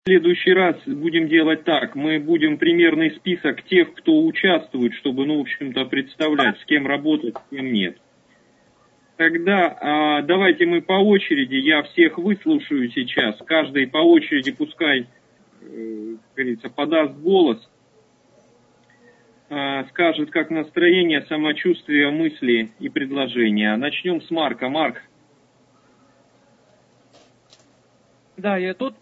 следующий раз будем делать так. Мы будем примерный список тех, кто участвует, чтобы, в общем-то, представлять, с кем работать, с кем нет. Тогда давайте мы по очереди, я всех выслушаю сейчас, каждый по очереди пускай, как говорится, подаст голос, скажет, как настроение, самочувствие, мысли и предложения. Начнем с Марка. Марк. Да, я тут.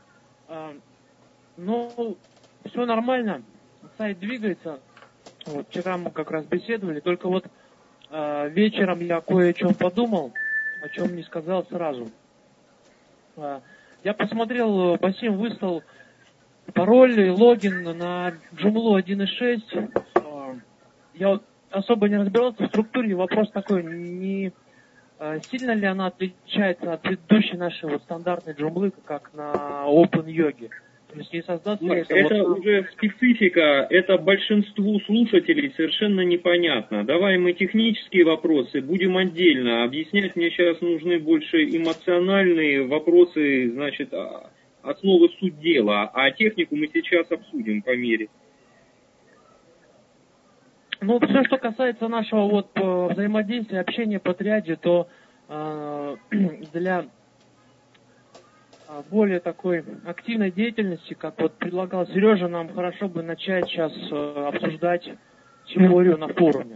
Ну, все нормально. Сайт двигается. Вот, вчера мы как раз беседовали. Только вот вечером я кое о чем подумал, о чем не сказал сразу. Я посмотрел, Басим выслал пароль и логин на Joomla 1.6. Я вот особо не разбирался в структуре. Вопрос такой, не сильно ли она отличается от предыдущей нашей вот стандартной Joomla, как на OpenYogi? То есть не создаться это вот... уже специфика, это большинству слушателей совершенно непонятно. Давай мы технические вопросы будем отдельно. Объяснять мне сейчас нужны больше эмоциональные вопросы, значит, основы суть дела. А технику мы сейчас обсудим по мере. Ну, все, что касается нашего вот взаимодействия, общения по триаде, то для более такой активной деятельности, как вот предлагал Сережа, нам хорошо бы начать сейчас обсуждать теорию на форуме.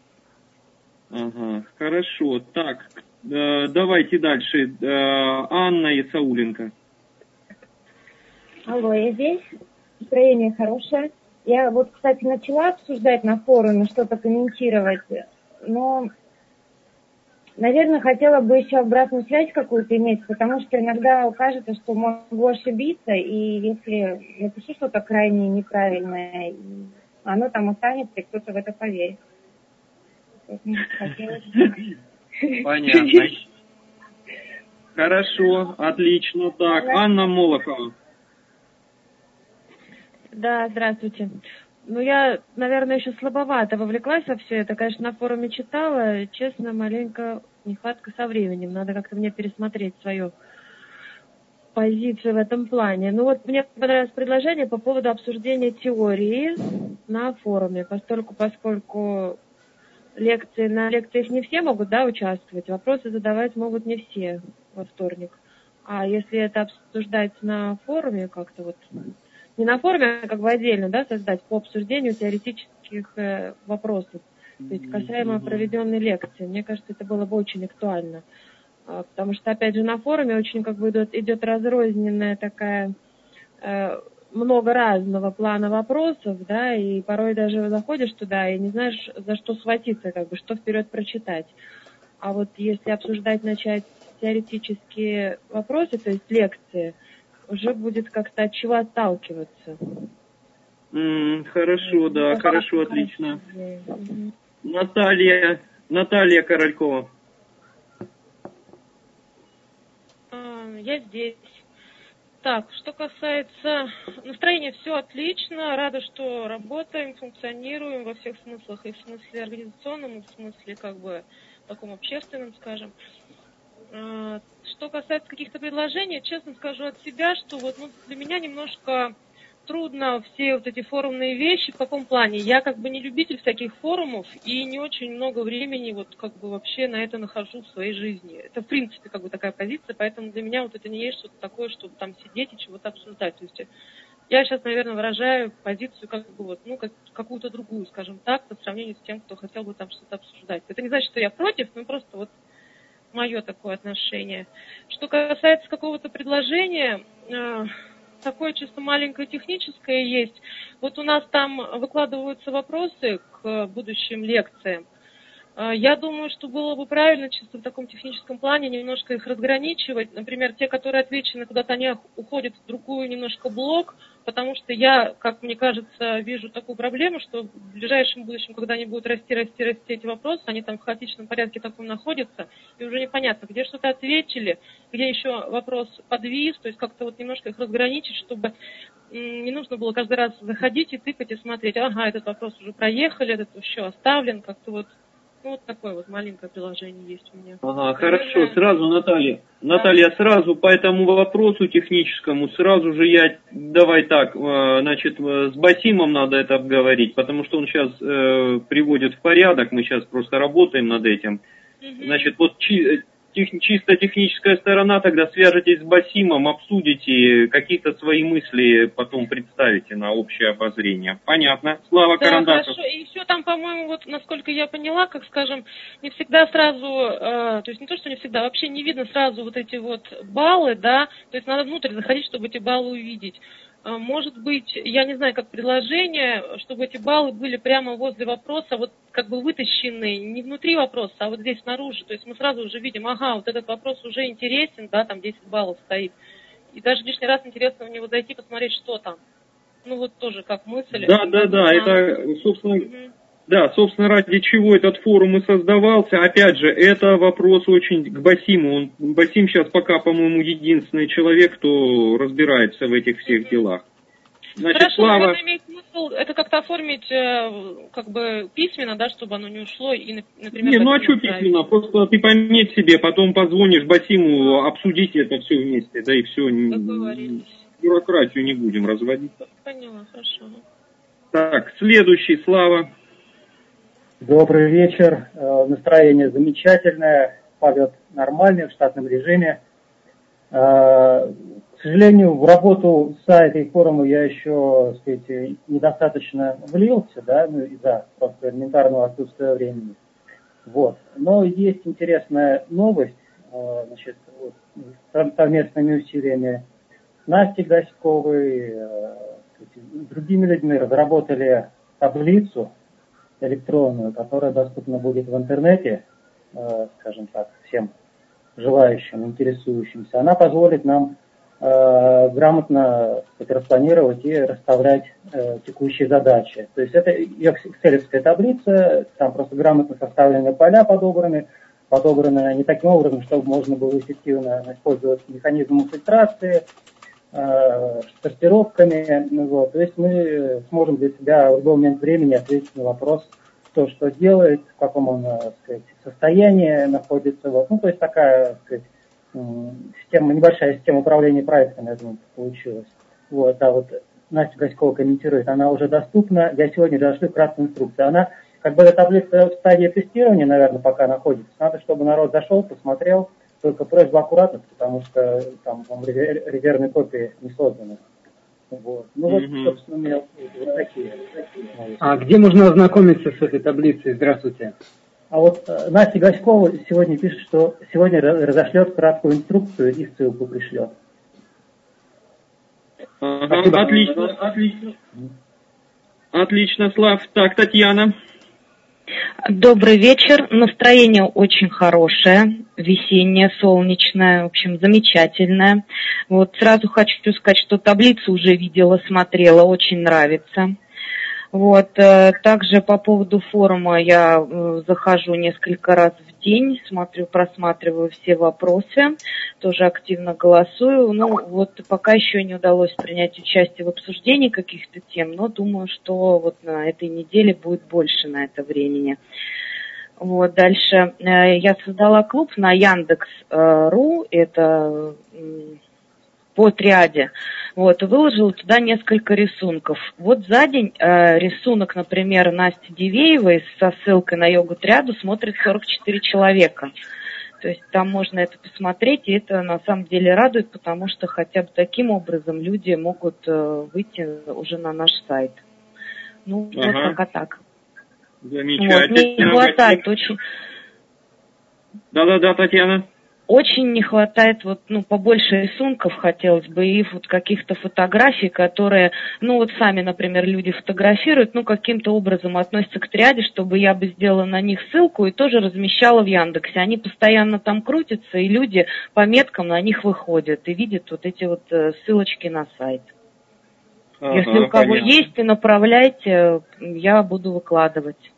Ага, хорошо. Так, давайте дальше. Анна Исауленко. Алло, я здесь. Настроение хорошее. Я вот, кстати, начала обсуждать на форуме, что-то комментировать, но, наверное, хотела бы еще обратную связь какую-то иметь, потому что иногда кажется, что могу ошибиться, и если напишу что-то крайне неправильное, оно там останется, и кто-то в это поверит. Понятно. Хорошо, отлично. Так, Анна Молохова. Да, здравствуйте. Ну, я, наверное, еще слабовато вовлеклась во все это. Конечно, на форуме читала. Честно, маленько нехватка со временем. Надо как-то мне пересмотреть свою позицию в этом плане. Ну вот мне понравилось предложение по поводу обсуждения теории на форуме, поскольку на лекциях не все могут, да, участвовать. Вопросы задавать могут не все во вторник. А если это обсуждать на форуме как-то вот... Не на форуме, а как бы отдельно, да, создать по обсуждению теоретических вопросов, то есть касаемо проведенной лекции. Мне кажется, это было бы очень актуально. Потому что, опять же, на форуме очень как бы идет разрозненная такая, много разного плана вопросов, да, и порой даже заходишь туда и не знаешь, за что схватиться, как бы, что вперед прочитать. А вот если начать теоретические вопросы, то есть лекции, уже будет как-то от чего отталкиваться. Хорошо, да, хорошо, отлично. Наталья Королькова. Я здесь. Так, что касается настроения, все отлично. Рада, что работаем, функционируем во всех смыслах. И в смысле организационном, и в смысле как бы таком общественном, скажем. Что касается каких-то предложений, честно скажу от себя, что вот для меня немножко трудно все вот эти форумные вещи. В каком плане? Я как бы не любитель всяких форумов и не очень много времени вот как бы вообще на это нахожу в своей жизни. Это в принципе как бы такая позиция, поэтому для меня вот это не есть что-то такое, чтобы там сидеть и чего-то обсуждать. То есть я сейчас, наверное, выражаю позицию как бы вот, какую-то другую, скажем так, по сравнению с тем, кто хотел бы там что-то обсуждать. Это не значит, что я против, но просто вот мое такое отношение. Что касается какого-то предложения, такое чисто маленькое техническое есть. Вот у нас там выкладываются вопросы к будущим лекциям. Я думаю, что было бы правильно чисто в таком техническом плане немножко их разграничивать. Например, те, которые отвечены куда-то, они уходят в другую немножко блок, потому что я, как мне кажется, вижу такую проблему, что в ближайшем будущем, когда они будут расти эти вопросы, они там в хаотичном порядке таком находятся, и уже непонятно, где что-то ответили, где еще вопрос подвис, то есть как-то вот немножко их разграничить, чтобы не нужно было каждый раз заходить и тыкать и смотреть, ага, этот вопрос уже проехали, этот еще оставлен, как-то вот Ну, вот такое вот маленькое приложение есть у меня. Ага, хорошо, сразу, Наталья, сразу по этому вопросу техническому, сразу же давай так, значит, с Басимом надо это обговорить, потому что он сейчас приводит в порядок, мы сейчас просто работаем над этим. Значит, вот чисто техническая сторона, тогда свяжетесь с Басимом, обсудите, какие-то свои мысли потом представите на общее обозрение. Понятно. Слава Карандашев. Хорошо. И еще там, по-моему, вот, насколько я поняла, как, скажем, не всегда сразу, то есть не то, что не всегда, вообще не видно сразу вот эти вот баллы, да, то есть надо внутрь заходить, чтобы эти баллы увидеть. Может быть, я не знаю, как предложение, чтобы эти баллы были прямо возле вопроса, вот как бы вытащены не внутри вопроса, а вот здесь снаружи. То есть мы сразу уже видим, ага, вот этот вопрос уже интересен, да, там 10 баллов стоит. И даже лишний раз интересно в него зайти, посмотреть, что там. Ну вот тоже как мысль. Да, это, собственно... Да, собственно, ради чего этот форум и создавался. Опять же, это вопрос очень к Басиму. Басим сейчас пока, по-моему, единственный человек, кто разбирается в этих всех делах. Значит, хорошо, Слава... это имеет смысл это как-то оформить как бы письменно, да, чтобы оно не ушло и, например... Не, ну а что письменно? Просто ты пометь себе, потом позвонишь Басиму, обсудите это все вместе, да и все. Бюрократию не будем разводить. Поняла, хорошо. Так, следующий, Слава. Добрый вечер. Настроение замечательное. Полет нормальный, в штатном режиме. К сожалению, в работу сайта и форума я еще, так сказать, недостаточно влился, да, ну, из-за просто элементарного отсутствия времени. Вот. Но есть интересная новость, значит, вот, совместными усилиями Насти Гаськовой, другими людьми разработали таблицу электронную, которая доступна будет в интернете, скажем так, всем желающим, интересующимся. Она позволит нам грамотно распланировать и расставлять текущие задачи. То есть это экселевская таблица, там просто грамотно составлены поля подобраны не таким образом, чтобы можно было эффективно использовать механизм фильтрации, сортировками. Вот. То есть мы сможем для себя в любой момент времени ответить на вопрос, кто что делает, в каком он, так сказать, состоянии находится. Вот. Ну, то есть такая, так сказать, небольшая система управления проектами, я думаю, получилась. Вот, а вот Настя Гаськова комментирует, она уже доступна. Я сегодня дошлю краткую инструкцию. Она, как бы, эта таблица в стадии тестирования, наверное, пока находится. Надо, чтобы народ зашел, посмотрел. Только просьба аккуратно, потому что там резервные копии не созданы. Вот. Ну вот, собственно, у меня вот такие. А где можно ознакомиться с этой таблицей? Здравствуйте. А вот Настя Гаськова сегодня пишет, что сегодня разошлет краткую инструкцию и ссылку пришлет. Отлично, Слав. Так, Татьяна. Добрый вечер. Настроение очень хорошее, весеннее, солнечное, в общем, замечательное. Вот сразу хочу сказать, что таблицу уже видела, смотрела, очень нравится. Вот, также по поводу форума я захожу несколько раз в день, просматриваю все вопросы, тоже активно голосую. Ну, вот пока еще не удалось принять участие в обсуждении каких-то тем, но думаю, что вот на этой неделе будет больше на это времени. Вот, дальше я создала клуб на Яндекс.ру, это по триаде. Вот, выложила туда несколько рисунков. Вот за день рисунок, например, Насти Дивеевой со ссылкой на йогу-триаду смотрит 44 человека. То есть там можно это посмотреть, и это на самом деле радует, потому что хотя бы таким образом люди могут выйти уже на наш сайт. Ну, это пока так. Замечательно. Вот, мне не хватает очень... Да-да-да, Татьяна. Очень не хватает побольше рисунков хотелось бы и вот каких-то фотографий, которые, вот сами, например, люди фотографируют, каким-то образом относятся к триаде, чтобы я бы сделала на них ссылку и тоже размещала в Яндексе. Они постоянно там крутятся, и люди по меткам на них выходят и видят вот эти вот ссылочки на сайт. Если у кого есть, и направляйте, я буду выкладывать.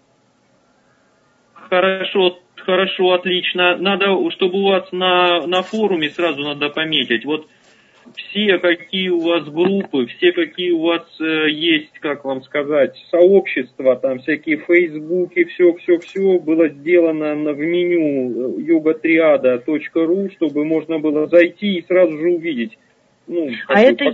Хорошо, отлично. Надо, чтобы у вас на форуме сразу надо пометить. Вот все, какие у вас группы, все, какие у вас есть, как вам сказать, сообщества, там всякие фейсбуки, все было сделано в меню yogatриада.ру, чтобы можно было зайти и сразу же увидеть. Ну, это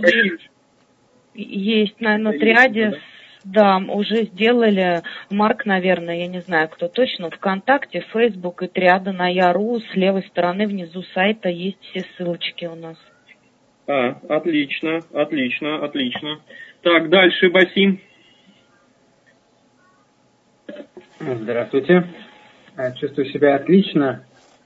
есть на триаде, да, уже сделали. Марк, наверное, я не знаю, кто точно, ВКонтакте, Фейсбук и триада на Я.ру. С левой стороны внизу сайта есть все ссылочки у нас. Отлично. Так, дальше, Басим. Здравствуйте. Чувствую себя отлично.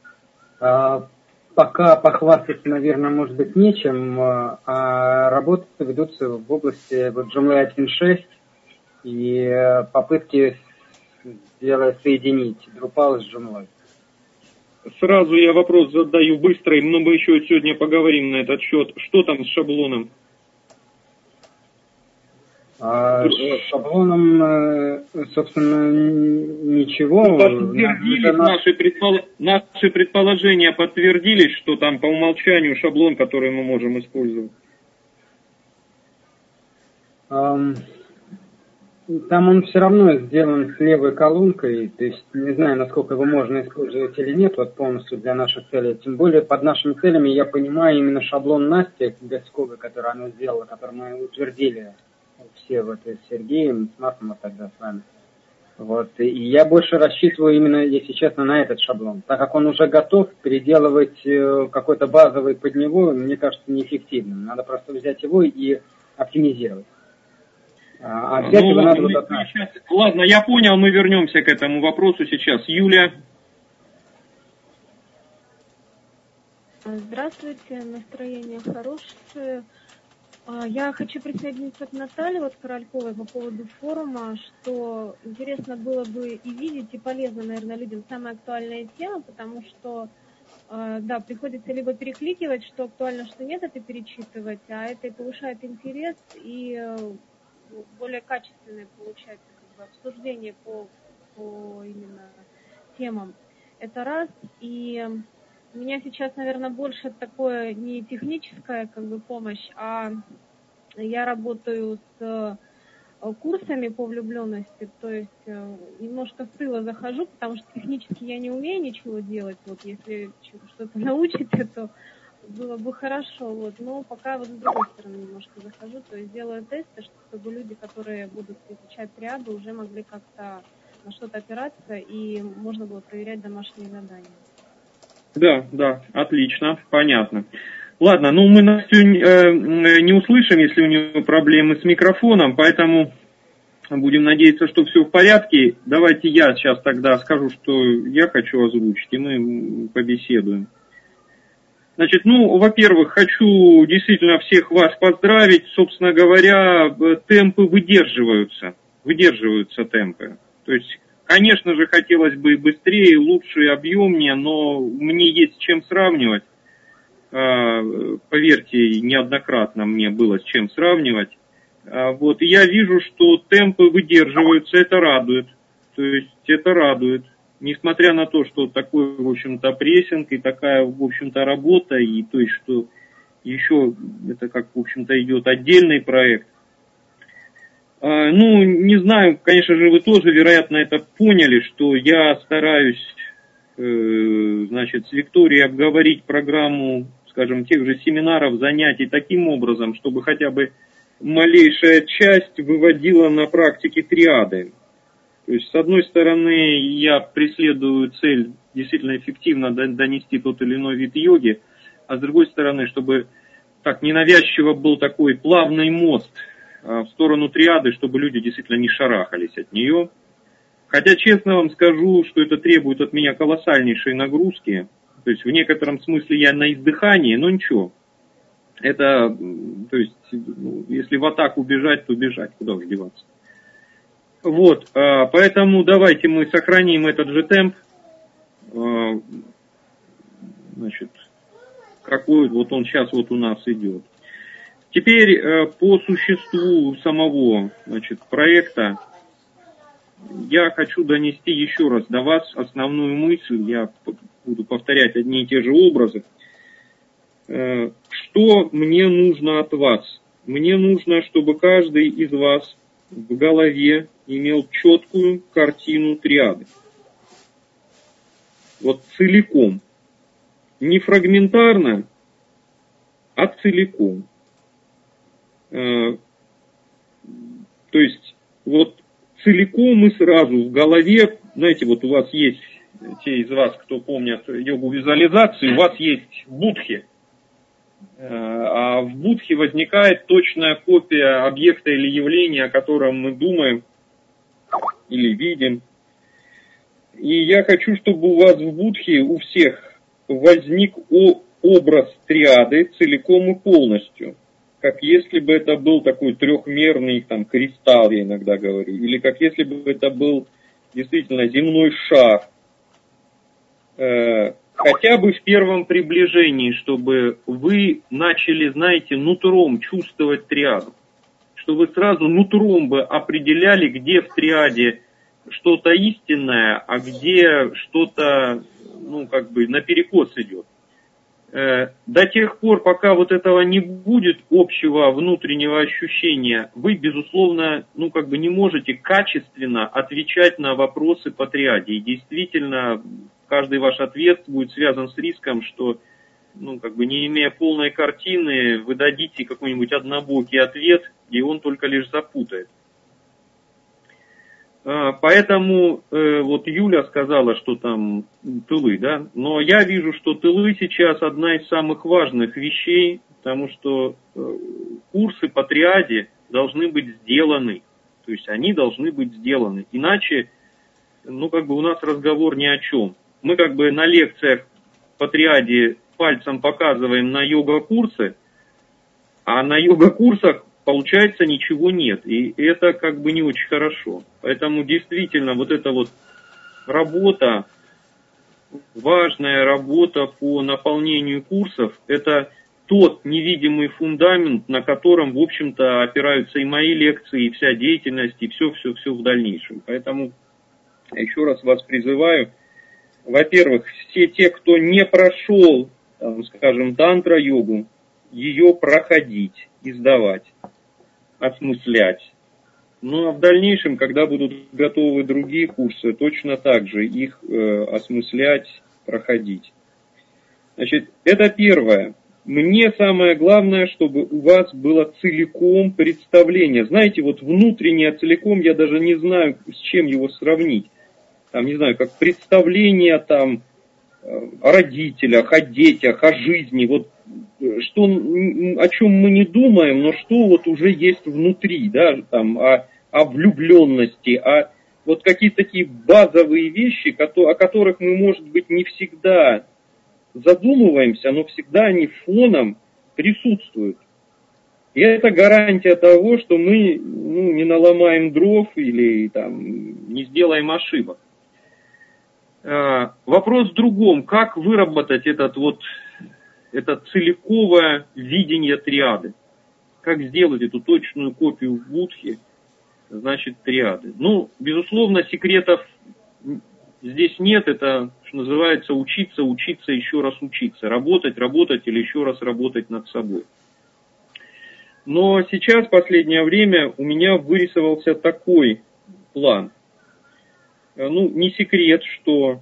Пока похвастаться, наверное, может быть нечем, а работы ведутся в области Joomla 1.6 и попытки соединить Drupal с Joomla. Сразу я вопрос задаю быстрый, но мы еще сегодня поговорим на этот счет. Что там с шаблоном? С шаблоном, собственно, ничего. Подтвердились наши предположения подтвердились, что там по умолчанию шаблон, который мы можем использовать? Там он все равно сделан с левой колонкой, то есть не знаю, насколько его можно использовать или нет, вот полностью для наших целей. Тем более под нашими целями я понимаю именно шаблон Насти Гаськовой, который она сделала, который мы утвердили все вот с Сергеем, с Марком тогда с вами. Вот. И я больше рассчитываю именно, если честно, на этот шаблон. Так как он уже готов, переделывать какой-то базовый под него, мне кажется, неэффективным. Надо просто взять его и оптимизировать. Взять его надо вот Ладно, я понял, мы вернемся к этому вопросу сейчас. Юля. Здравствуйте, настроение хорошее. Я хочу присоединиться к Наталье Корольковой по поводу форума, что интересно было бы и видеть, и полезно, наверное, людям самая актуальная тема, потому что, да, приходится либо перекликивать, что актуально, что нет, это перечитывать, а это и повышает интерес, и более качественное получается обсуждение по именно темам. Это раз. И у меня сейчас, наверное, больше такое не техническая помощь, а я работаю с курсами по влюбленности, то есть немножко с тыла захожу, потому что технически я не умею ничего делать. Вот если что-то научите, то было бы хорошо, но пока с другой стороны немножко захожу, то есть делаю тесты, чтобы люди, которые будут изучать триаду, уже могли как-то на что-то опираться и можно было проверять домашние задания. Да, отлично, понятно. Ладно, мы Настю не услышим, если у нее проблемы с микрофоном, поэтому будем надеяться, что все в порядке. Давайте я сейчас тогда скажу, что я хочу озвучить, и мы побеседуем. Значит, во-первых, хочу действительно всех вас поздравить. Собственно говоря, темпы выдерживаются темпы. То есть, конечно же, хотелось бы быстрее, лучше, объемнее, но мне есть с чем сравнивать. Поверьте, неоднократно мне было с чем сравнивать. И я вижу, что темпы выдерживаются, это радует. То есть, это радует. Несмотря на то, что такой, в общем-то, прессинг и такая, в общем-то, работа, и то есть, что еще это как, в общем-то, идет отдельный проект. Не знаю, конечно же, вы тоже, вероятно, это поняли, что я стараюсь, с Викторией обговорить программу, скажем, тех же семинаров, занятий таким образом, чтобы хотя бы малейшая часть выводила на практике триады. То есть, с одной стороны, я преследую цель действительно эффективно донести тот или иной вид йоги, а с другой стороны, чтобы так ненавязчиво был такой плавный мост в сторону триады, чтобы люди действительно не шарахались от нее. Хотя, честно вам скажу, что это требует от меня колоссальнейшей нагрузки. То есть, в некотором смысле я на издыхании, но ничего. Это, то есть, если в атаку бежать, то бежать, куда уж деваться. Поэтому давайте мы сохраним этот же темп, какой он сейчас у нас идет. Теперь по существу самого, проекта я хочу донести еще раз до вас основную мысль, я буду повторять одни и те же образы. Что мне нужно от вас? Мне нужно, чтобы каждый из вас в голове имел четкую картину триады. Вот целиком. Не фрагментарно, а целиком. То есть вот целиком и сразу в голове, знаете, вот у вас есть, те из вас, кто помнят йогу визуализации, у вас есть будхи. А в будхе возникает точная копия объекта или явления, о котором мы думаем или видим. И я хочу, чтобы у вас в будхе у всех возник образ триады целиком и полностью. Как если бы это был такой трехмерный там, кристалл, я иногда говорю. Или как если бы это был действительно земной шар. Хотя бы в первом приближении, чтобы вы начали, знаете, нутром чувствовать триаду. Что вы сразу нутром бы определяли, где в триаде что-то истинное, а где что-то, ну, как бы наперекос идет. До тех пор, пока вот этого не будет общего внутреннего ощущения, вы, безусловно, ну, как бы не можете качественно отвечать на вопросы по триаде. И действительно, каждый ваш ответ будет связан с риском, что, ну, как бы не имея полной картины, вы дадите какой-нибудь однобокий ответ, и он только лишь запутает. Поэтому вот Юля сказала, что там тылы, да, но я вижу, что тылы сейчас одна из самых важных вещей, потому что курсы по триаде должны быть сделаны, то есть они должны быть сделаны, иначе, ну, как бы у нас разговор ни о чем. Мы как бы на лекциях по триаде пальцем показываем на йога-курсы, а на йога-курсах получается ничего нет, и это как бы не очень хорошо. Поэтому действительно вот эта вот работа, важная работа по наполнению курсов, это тот невидимый фундамент, на котором, в общем-то, опираются и мои лекции, и вся деятельность, и все в дальнейшем. Поэтому еще раз вас призываю, во-первых, все те, кто не прошел, там, скажем, тантра-йогу, ее проходить, издавать, осмыслять. Ну а в дальнейшем, когда будут готовы другие курсы, точно так же их осмыслять, проходить. Значит, это первое. Мне самое главное, чтобы у вас было целиком представление. Знаете, вот внутреннее целиком, я даже не знаю, с чем его сравнить. Там, не знаю, как представление там о родителях, о детях, о жизни, вот что, о чем мы не думаем, но что вот уже есть внутри, да, там, о влюбленности, о вот какие-то такие базовые вещи, о которых мы, может быть, не всегда задумываемся, но всегда они фоном присутствуют. И это гарантия того, что мы, ну, не наломаем дров или там, не сделаем ошибок. Вопрос в другом, как выработать это целиковое видение триады. Как сделать эту точную копию в будхе, значит, триады. Ну, безусловно, секретов здесь нет, это, что называется, учиться, еще раз учиться. Работать или еще раз работать над собой. Но сейчас, в последнее время, у меня вырисовался такой план. Ну, не секрет, что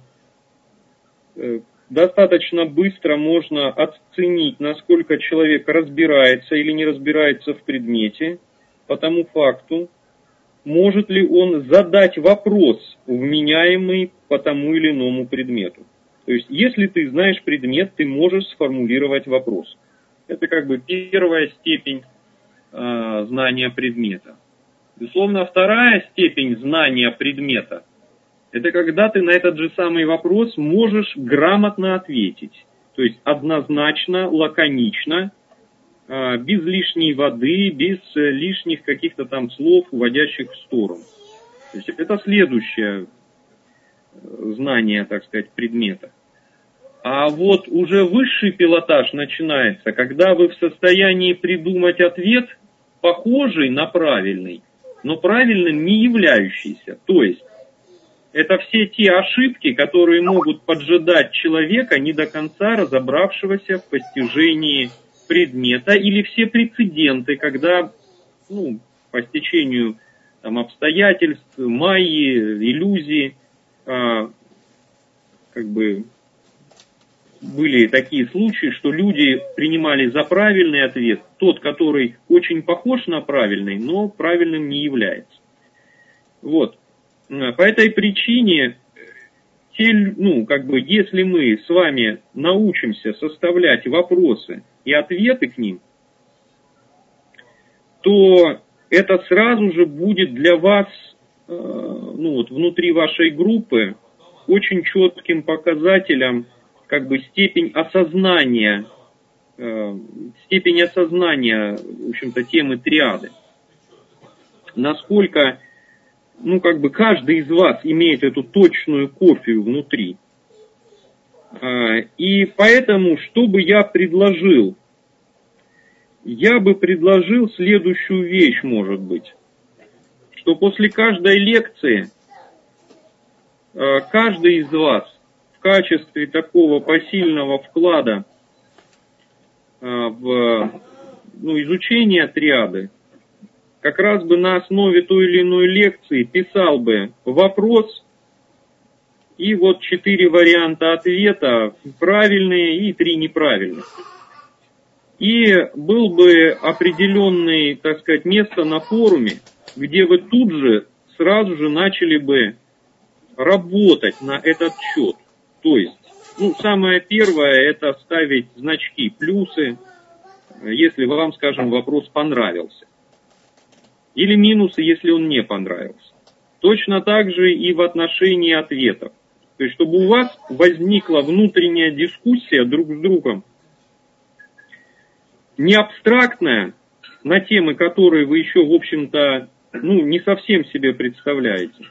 достаточно быстро можно оценить, насколько человек разбирается или не разбирается в предмете, по тому факту, может ли он задать вопрос, вменяемый по тому или иному предмету. То есть, если ты знаешь предмет, ты можешь сформулировать вопрос. Это как бы первая степень знания предмета. Безусловно, вторая степень знания предмета – это когда ты на этот же самый вопрос можешь грамотно ответить. То есть однозначно, лаконично, без лишней воды, без лишних каких-то там слов, уводящих в сторону. То есть это следующее знание, так сказать, предмета. А вот уже высший пилотаж начинается, когда вы в состоянии придумать ответ, похожий на правильный, но правильным не являющийся. То есть это все те ошибки, которые могут поджидать человека, не до конца разобравшегося в постижении предмета, или все прецеденты, когда, ну, по стечению там, обстоятельств, майи, иллюзий, как бы были такие случаи, что люди принимали за правильный ответ тот, который очень похож на правильный, но правильным не является. По этой причине, если мы с вами научимся составлять вопросы и ответы к ним, то это сразу же будет для вас, внутри вашей группы, очень четким показателем, степень осознания, в общем-то, темы триады. Насколько, каждый из вас имеет эту точную копию внутри. И поэтому, что бы я предложил? Я бы предложил следующую вещь, может быть, что после каждой лекции каждый из вас в качестве такого посильного вклада в изучение триады как раз бы на основе той или иной лекции писал бы вопрос и 4 варианта ответа, правильные и 3 неправильных. И был бы определенное, место на форуме, где вы тут же сразу же начали бы работать на этот счет. То есть, самое первое, это ставить значки, плюсы, если вам, вопрос понравился. Или минусы, если он не понравился. Точно так же и в отношении ответов. То есть, чтобы у вас возникла внутренняя дискуссия друг с другом, не абстрактная, на темы, которые вы еще, в общем-то, не совсем себе представляете,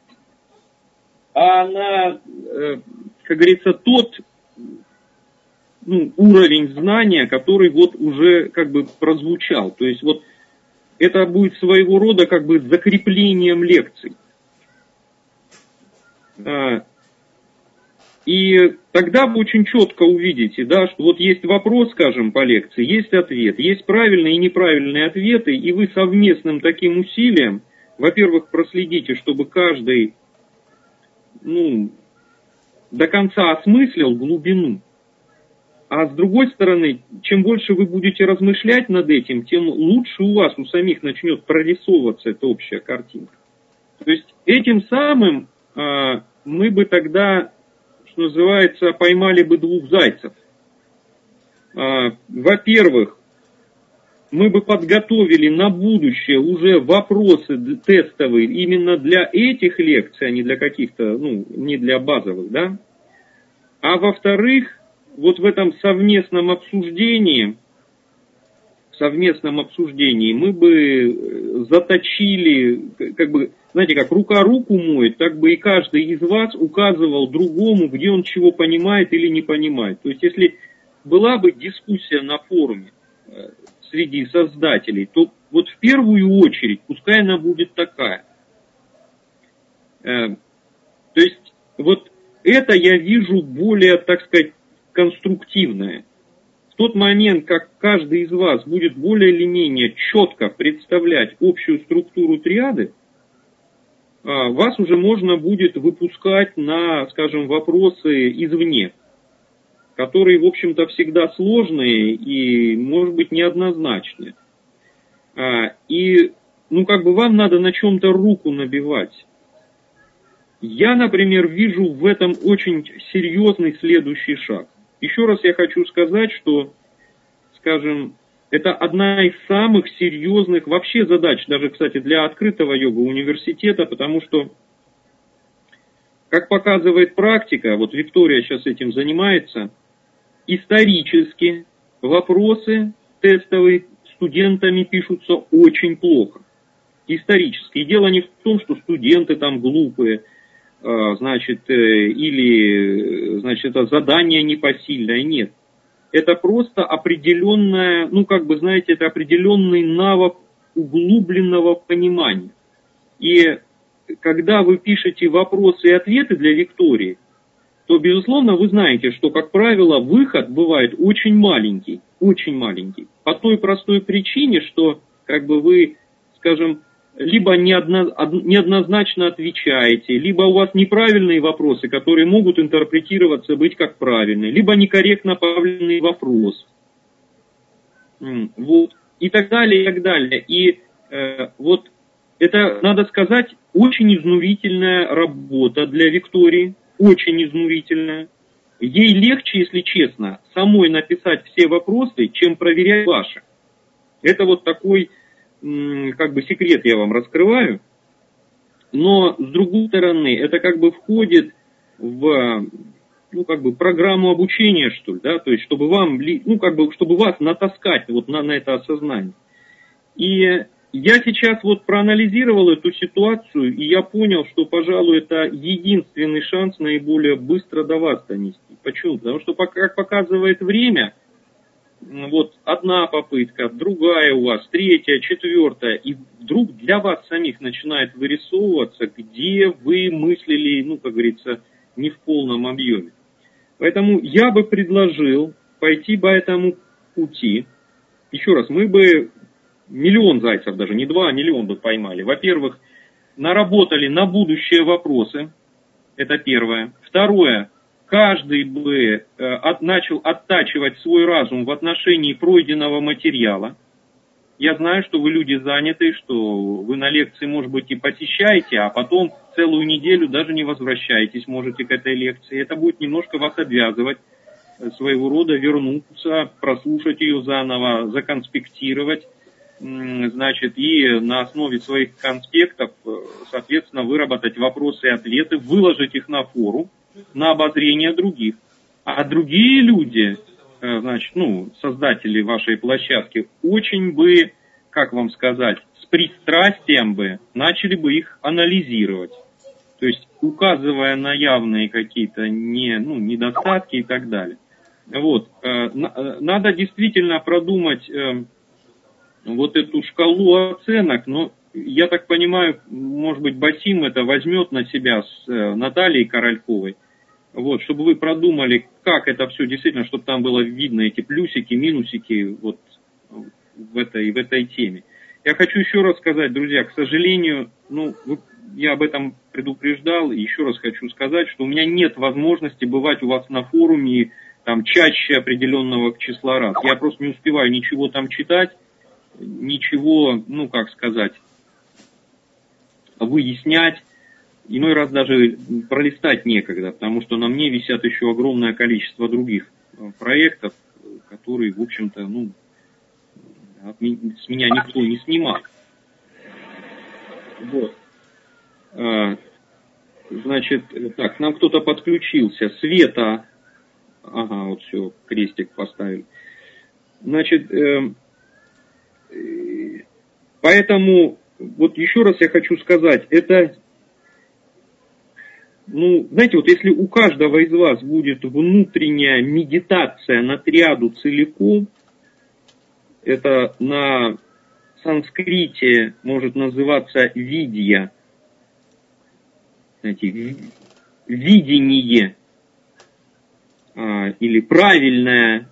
а на, как говорится, тот уровень знания, который уже прозвучал. То есть это будет своего рода закреплением лекций. И тогда вы очень четко увидите, что есть вопрос, по лекции, есть ответ, есть правильные и неправильные ответы, и вы совместным таким усилием, во-первых, проследите, чтобы каждый, до конца осмыслил глубину. А с другой стороны, чем больше вы будете размышлять над этим, тем лучше у вас, у самих начнет прорисовываться эта общая картинка. То есть этим самым мы бы тогда, что называется, поймали бы 2 зайцев. Во-первых, мы бы подготовили на будущее уже вопросы тестовые именно для этих лекций, а не для каких-то, не для базовых, да? А во-вторых, в этом совместном обсуждении мы бы заточили, знаете, как рука руку моет, так бы и каждый из вас указывал другому, где он чего понимает или не понимает. То есть, если была бы дискуссия на форуме среди создателей, то в первую очередь, пускай она будет такая. То есть, это я вижу более, конструктивное. В тот момент, как каждый из вас будет более или менее четко представлять общую структуру триады, вас уже можно будет выпускать на, вопросы извне, которые, в общем-то, всегда сложные и, может быть, неоднозначные. И, вам надо на чем-то руку набивать. Я, например, вижу в этом очень серьезный следующий шаг. Еще раз я хочу сказать, что, это одна из самых серьезных вообще задач, даже, кстати, для открытого йога-университета, потому что, как показывает практика, Виктория сейчас этим занимается, исторически вопросы тестовые студентами пишутся очень плохо. Исторически. И дело не в том, что студенты там глупые, или это задание непосильное. Нет. Это просто определенное, это определенный навык углубленного понимания. И когда вы пишете вопросы и ответы для Виктории, то, безусловно, вы знаете, что, как правило, выход бывает очень маленький. Очень маленький. По той простой причине, что как бы вы, скажем, либо неоднозначно отвечаете, либо у вас неправильные вопросы, которые могут интерпретироваться быть как правильные, либо некорректно поставленный вопрос. Вот. И так далее, и так далее. И вот это, надо сказать, очень изнурительная работа для Виктории. Очень изнурительная. Ей легче, если честно, самой написать все вопросы, чем проверять ваши. Это вот такой, как бы, секрет я вам раскрываю. Но, с другой стороны, это как бы входит в, ну, как бы, программу обучения, что ли, да, то есть, чтобы вам, ну, как бы, чтобы вас натаскать вот на это осознание. И я сейчас вот проанализировал эту ситуацию, и я понял, что, пожалуй, это единственный шанс наиболее быстро до вас донести. Почему? Потому что, как показывает время, вот одна попытка, другая у вас, третья, четвертая, и вдруг для вас самих начинает вырисовываться, где вы мыслили, ну, как говорится, не в полном объеме. Поэтому я бы предложил пойти по этому пути. Еще раз, мы бы миллион зайцев даже, не 2, а миллион бы поймали. Во-первых, наработали на будущее вопросы. Это первое. Второе, каждый бы начал оттачивать свой разум в отношении пройденного материала. Я знаю, что вы люди занятые, что вы на лекции, может быть, и посещаете, а потом целую неделю даже не возвращаетесь, можете, к этой лекции. Это будет немножко вас обвязывать, своего рода вернуться, прослушать ее заново, законспектировать. Значит, и на основе своих конспектов, соответственно, выработать вопросы и ответы, выложить их на форум, на обозрение других. А другие люди, значит, ну, создатели вашей площадки, очень бы, как вам сказать, с пристрастием бы начали бы их анализировать. То есть, указывая на явные какие-то недостатки и так далее. Вот. Надо действительно продумать вот эту шкалу оценок, но я так понимаю, может быть, Басим это возьмет на себя с Натальей Корольковой, вот, чтобы вы продумали, как это все действительно, чтобы там было видно эти плюсики, минусики вот в этой теме. Я хочу еще раз сказать, друзья, к сожалению, я об этом предупреждал, и еще раз хочу сказать, что у меня нет возможности бывать у вас на форуме там чаще определенного числа раз. Я просто не успеваю ничего там читать, ничего, выяснять, иной раз даже пролистать некогда, потому что на мне висят еще огромное количество других проектов, которые, в общем-то, с меня никто не снимал. Вот. Значит, так, к нам кто-то подключился. Света. Ага, вот все, крестик поставили. Значит, поэтому, вот еще раз я хочу сказать, это, знаете, вот если у каждого из вас будет внутренняя медитация на триаду целиком, это на санскрите может называться видья, знаете, видение, или правильное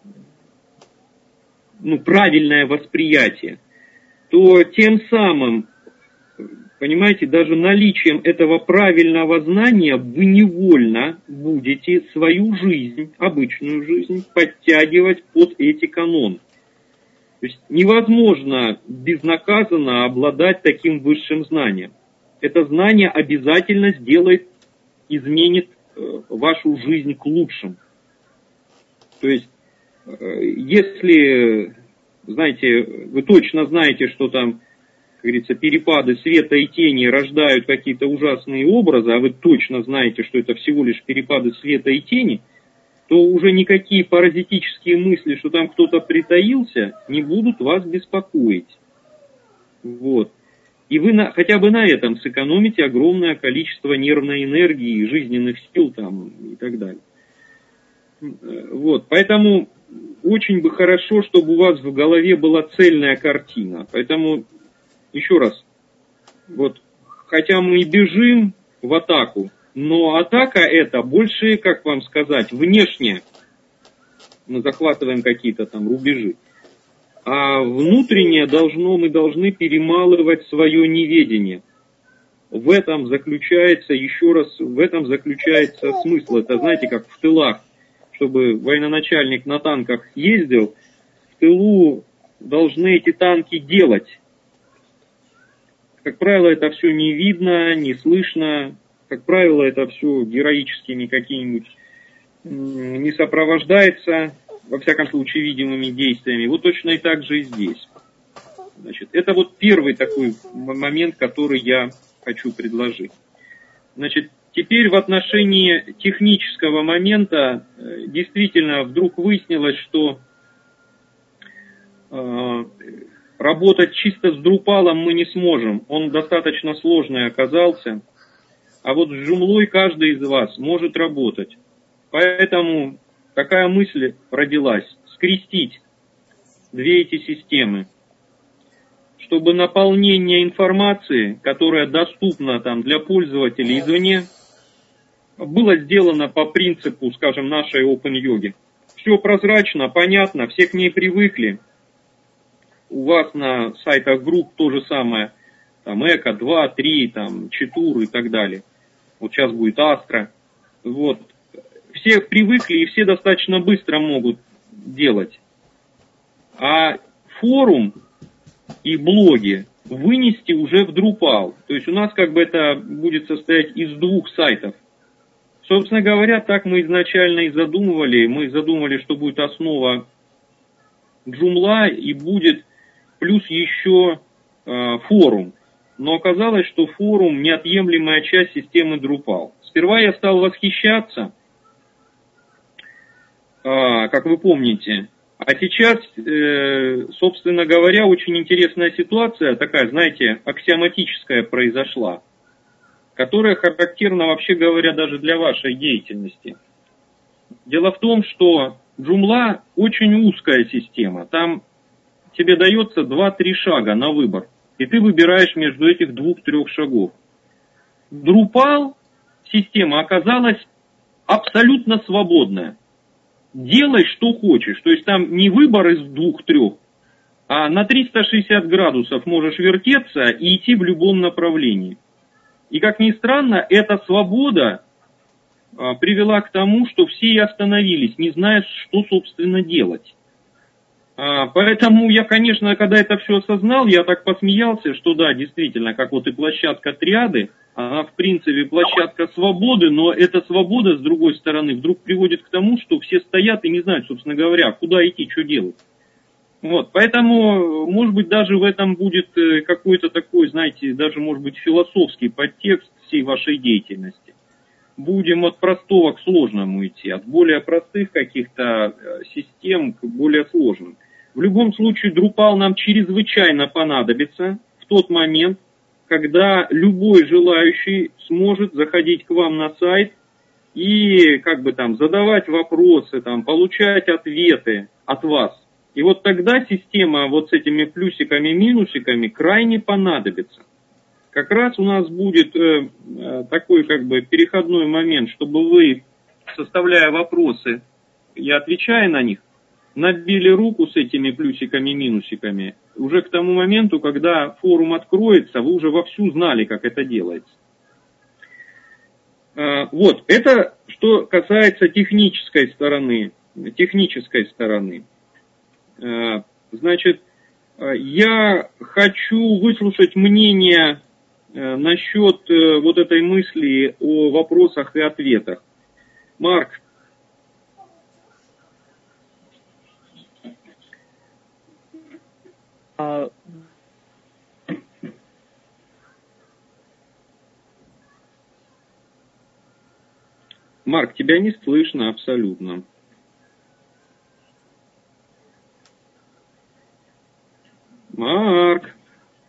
восприятие, то тем самым, понимаете, даже наличием этого правильного знания вы невольно будете свою жизнь, обычную жизнь, подтягивать под эти каноны. То есть невозможно безнаказанно обладать таким высшим знанием. Это знание обязательно изменит вашу жизнь к лучшему. То есть, если, знаете, вы точно знаете, что там, как говорится, перепады света и тени рождают какие-то ужасные образы, а вы точно знаете, что это всего лишь перепады света и тени, то уже никакие паразитические мысли, что там кто-то притаился, не будут вас беспокоить. Вот. И вы хотя бы на этом сэкономите огромное количество нервной энергии, жизненных сил там, и так далее. Вот. Поэтому очень бы хорошо, чтобы у вас в голове была цельная картина. Поэтому, еще раз, вот хотя мы и бежим в атаку, но атака это больше, как вам сказать, внешне. Мы захватываем какие-то там рубежи. А внутреннее мы должны перемалывать свое неведение. В этом заключается, еще раз, в этом заключается смысл. Это, знаете, как в тылах. Чтобы военачальник на танках ездил, в тылу должны эти танки делать. Как правило, это все не видно, не слышно. Как правило, это все героическими какими-нибудь не сопровождается, во всяком случае, видимыми действиями. Вот точно и так же и здесь. Значит, это вот первый такой момент, который я хочу предложить. Значит, теперь в отношении технического момента действительно вдруг выяснилось, что работать чисто с Drupal мы не сможем. Он достаточно сложный оказался. А вот с Joomla каждый из вас может работать. Поэтому такая мысль родилась. Скрестить две эти системы. Чтобы наполнение информации, которая доступна там для пользователей извне, было сделано по принципу, скажем, нашей OpenYogi. Все прозрачно, понятно, все к ней привыкли. У вас на сайтах групп то же самое. Там Эко, 2, 3, там, Читур и так далее. Вот сейчас будет Астра. Вот. Все привыкли и все достаточно быстро могут делать. А форум и блоги вынести уже в Drupal. То есть у нас как бы это будет состоять из двух сайтов. Собственно говоря, так мы изначально и задумывали. Мы задумали, что будет основа Joomla и будет плюс еще форум. Но оказалось, что форум неотъемлемая часть системы Drupal. Сперва я стал восхищаться, как вы помните. А сейчас, собственно говоря, очень интересная ситуация, такая, знаете, аксиоматическая произошла, которая характерна, вообще говоря, даже для вашей деятельности. Дело в том, что Joomla очень узкая система. Там тебе дается 2-3 шага на выбор. И ты выбираешь между этих 2-3 шагов. Drupal система оказалась абсолютно свободная. Делай, что хочешь. То есть там не выбор из 2-3, а на 360 градусов можешь вертеться и идти в любом направлении. И как ни странно, эта свобода привела к тому, что все и остановились, не зная, что, собственно, делать. Поэтому я, конечно, когда это все осознал, я так посмеялся, что да, действительно, как вот и площадка Триады, она в принципе площадка свободы, но эта свобода, с другой стороны, вдруг приводит к тому, что все стоят и не знают, собственно говоря, куда идти, что делать. Вот, поэтому, может быть, даже в этом будет какой-то такой, знаете, даже, может быть, философский подтекст всей вашей деятельности. Будем от простого к сложному идти, от более простых каких-то систем к более сложным. В любом случае, Drupal нам чрезвычайно понадобится в тот момент, когда любой желающий сможет заходить к вам на сайт и как бы там задавать вопросы, там, получать ответы от вас. И вот тогда система вот с этими плюсиками, минусиками крайне понадобится. Как раз у нас будет такой как бы переходной момент, чтобы вы, составляя вопросы и отвечая на них, набили руку с этими плюсиками, минусиками. Уже к тому моменту, когда форум откроется, вы уже вовсю знали, как это делается. Вот, это что касается технической стороны. Значит, я хочу выслушать мнение насчет вот этой мысли о вопросах и ответах. Марк. Марк, тебя не слышно абсолютно. Марк.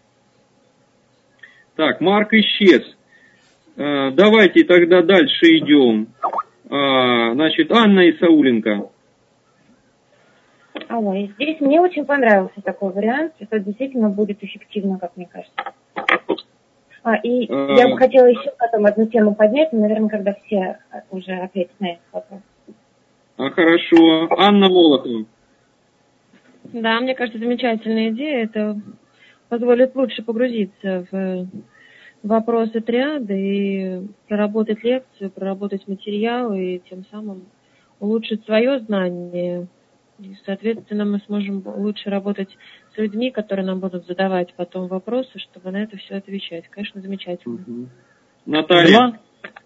Так, Марк исчез. Давайте тогда дальше идем. Значит, Анна Исауленко. Алло, и здесь мне очень понравился такой вариант. Это действительно будет эффективно, как мне кажется. Я бы хотела еще потом одну тему поднять, но, наверное, когда все уже ответят на этот вопрос. Хорошо. Анна Волохова. Да, мне кажется, замечательная идея. Это позволит лучше погрузиться в вопросы триады и проработать лекцию, проработать материал и тем самым улучшить свое знание. И, соответственно, мы сможем лучше работать с людьми, которые нам будут задавать потом вопросы, чтобы на это все отвечать. Конечно, замечательно. Наталья?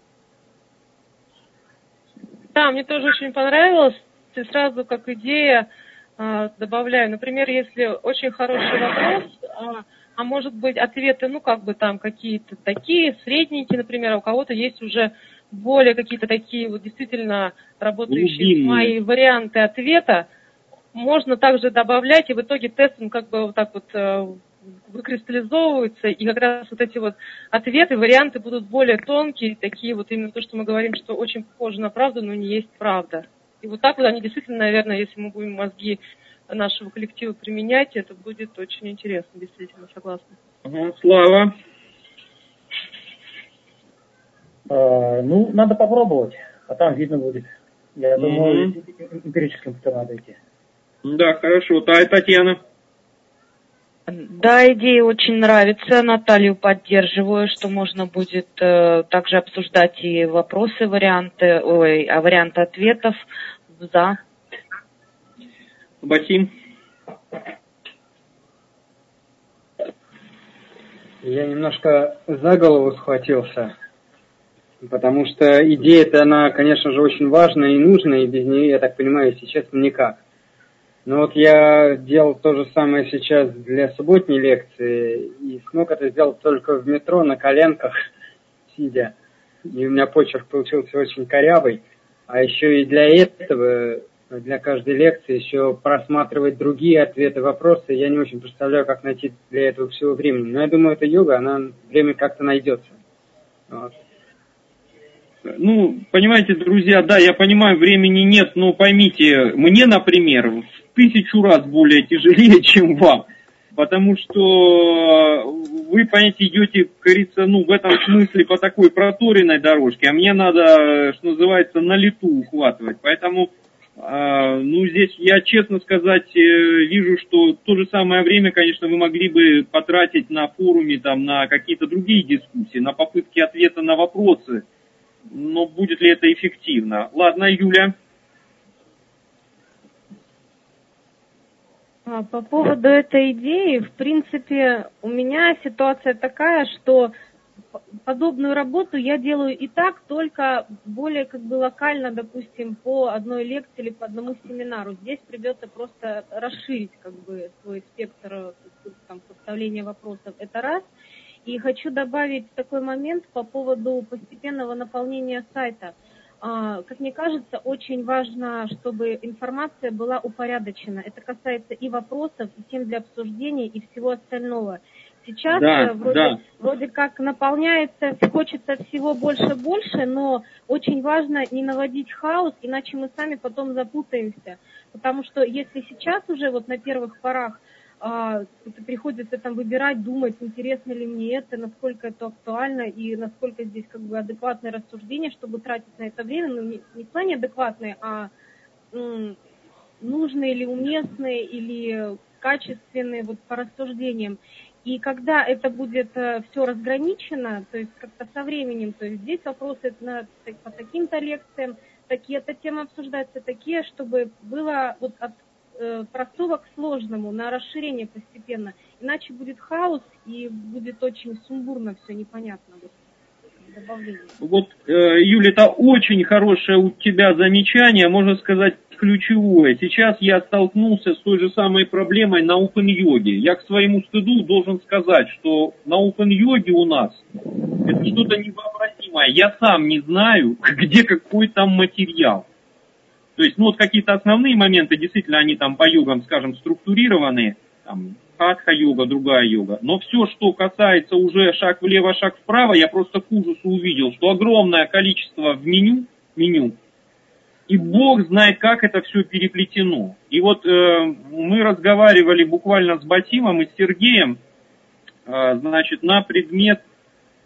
Да, мне тоже очень понравилось. И сразу как идея добавляю. Например, если очень хороший вопрос, а может быть ответы, там какие-то такие, средненькие, например, а у кого-то есть уже более какие-то такие вот действительно работающие мои варианты ответа, можно также добавлять, и в итоге тест выкристаллизовывается, и как раз вот эти вот ответы, варианты будут более тонкие, такие вот именно то, что мы говорим, что очень похоже на правду, но не есть правда. И вот так вот они действительно, наверное, если мы будем мозги нашего коллектива применять, это будет очень интересно, действительно, согласна. Слава? Надо попробовать, а там видно будет. Я думаю, эмпирическим путем надо идти. Да, хорошо. Татьяна? Да, идея очень нравится. Наталью поддерживаю, что можно будет также обсуждать и вопросы, варианты ответов. За. Басим? Я немножко за голову схватился, потому что идея-то, она, конечно же, очень важная и нужная, и без нее, я так понимаю, если честно, никак. Но вот я делал то же самое сейчас для субботней лекции, и смог это сделать только в метро на коленках, сидя. И у меня почерк получился очень корявый. А еще и для этого, для каждой лекции, еще просматривать другие ответы, вопросы. Я не очень представляю, как найти для этого всего времени. Но я думаю, эта йога, время как-то найдется. Вот. Понимаете, друзья, да, я понимаю, времени нет, но поймите, мне, например, в 1000 раз более тяжелее, чем вам. Потому что вы, понимаете, идете, как говорится, в этом смысле по такой проторенной дорожке, а мне надо, что называется, на лету ухватывать. Поэтому, здесь я, честно сказать, вижу, что то же самое время, конечно, вы могли бы потратить на форуме, на какие-то другие дискуссии, на попытки ответа на вопросы. Но будет ли это эффективно? Ладно, Юля. По поводу этой идеи, в принципе, у меня ситуация такая, что подобную работу я делаю и так, только более локально, допустим, по одной лекции или по одному семинару. Здесь придется просто расширить свой спектр составления вопросов. Это раз. И хочу добавить такой момент по поводу постепенного наполнения сайта. Как мне кажется, очень важно, чтобы информация была упорядочена. Это касается и вопросов, и тем для обсуждения, и всего остального. Сейчас вроде как наполняется, хочется всего больше, но очень важно не наводить хаос, иначе мы сами потом запутаемся. Потому что если сейчас уже на первых порах приходится выбирать, думать, интересно ли мне это, насколько это актуально и насколько здесь адекватное рассуждение, чтобы тратить на это время, не в плане адекватное, а нужные или уместные, или качественные по рассуждениям. И когда это будет все разграничено, то есть как-то со временем, то есть здесь вопросы по таким-то лекциям, такие-то темы обсуждаются, такие, чтобы было от простого к сложному, на расширение постепенно. Иначе будет хаос и будет очень сумбурно все, непонятно. Юля, это очень хорошее у тебя замечание, можно сказать, ключевое. Сейчас я столкнулся с той же самой проблемой на опен-йоге. Я к своему стыду должен сказать, что на опен-йоге у нас это что-то невообразимое. Я сам не знаю, где какой там материал. То есть, какие-то основные моменты, действительно, они по йогам, скажем, структурированы, хатха-йога, другая йога. Но все, что касается уже шаг влево, шаг вправо, я просто к ужасу увидел, что огромное количество в меню, и Бог знает, как это все переплетено. И мы разговаривали буквально с Басимом и с Сергеем, на предмет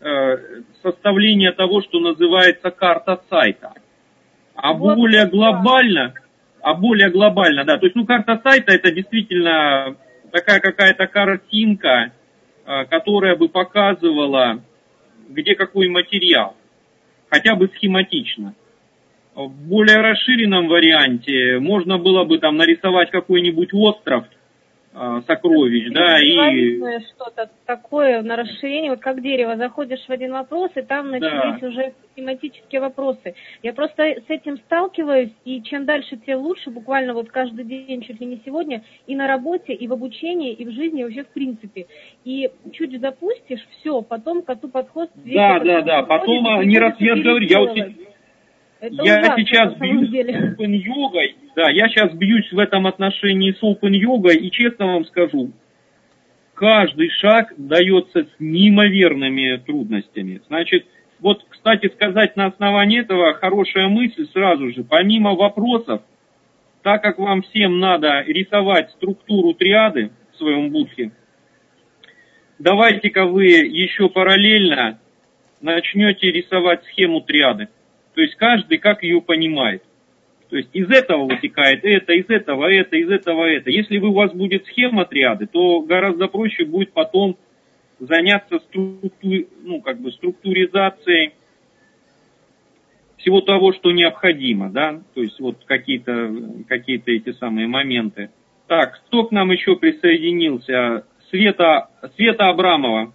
составление того, что называется карта сайта. А вот более глобально, да, то есть, карта сайта это действительно такая какая-то картинка, которая бы показывала, где какой материал, хотя бы схематично. В более расширенном варианте можно было бы там нарисовать какой-нибудь остров сокровищ, да, и... что-то такое на расширение, вот как дерево, заходишь в один вопрос, и там начались уже тематические вопросы. Я просто с этим сталкиваюсь, и чем дальше, тем лучше, буквально вот каждый день, чуть ли не сегодня, и на работе, и в обучении, и в жизни, и вообще в принципе. И чуть запустишь, все, потом коту под хвост... Да, потом не раз я говорю, я сейчас бьюсь с опен-йогой, я сейчас бьюсь в этом отношении с опен-йогой, и честно вам скажу, каждый шаг дается с неимоверными трудностями. Значит, вот, кстати сказать, на основании этого хорошая мысль сразу же, помимо вопросов, так как вам всем надо рисовать структуру триады в своем будхе, давайте-ка вы еще параллельно начнете рисовать схему триады. То есть каждый как ее понимает. То есть из этого вытекает это, из этого это, из этого это. Если у вас будет схема триады, то гораздо проще будет потом заняться структуризацией всего того, что необходимо, да, то есть вот какие-то эти самые моменты. Так, кто к нам еще присоединился? Света Абрамова.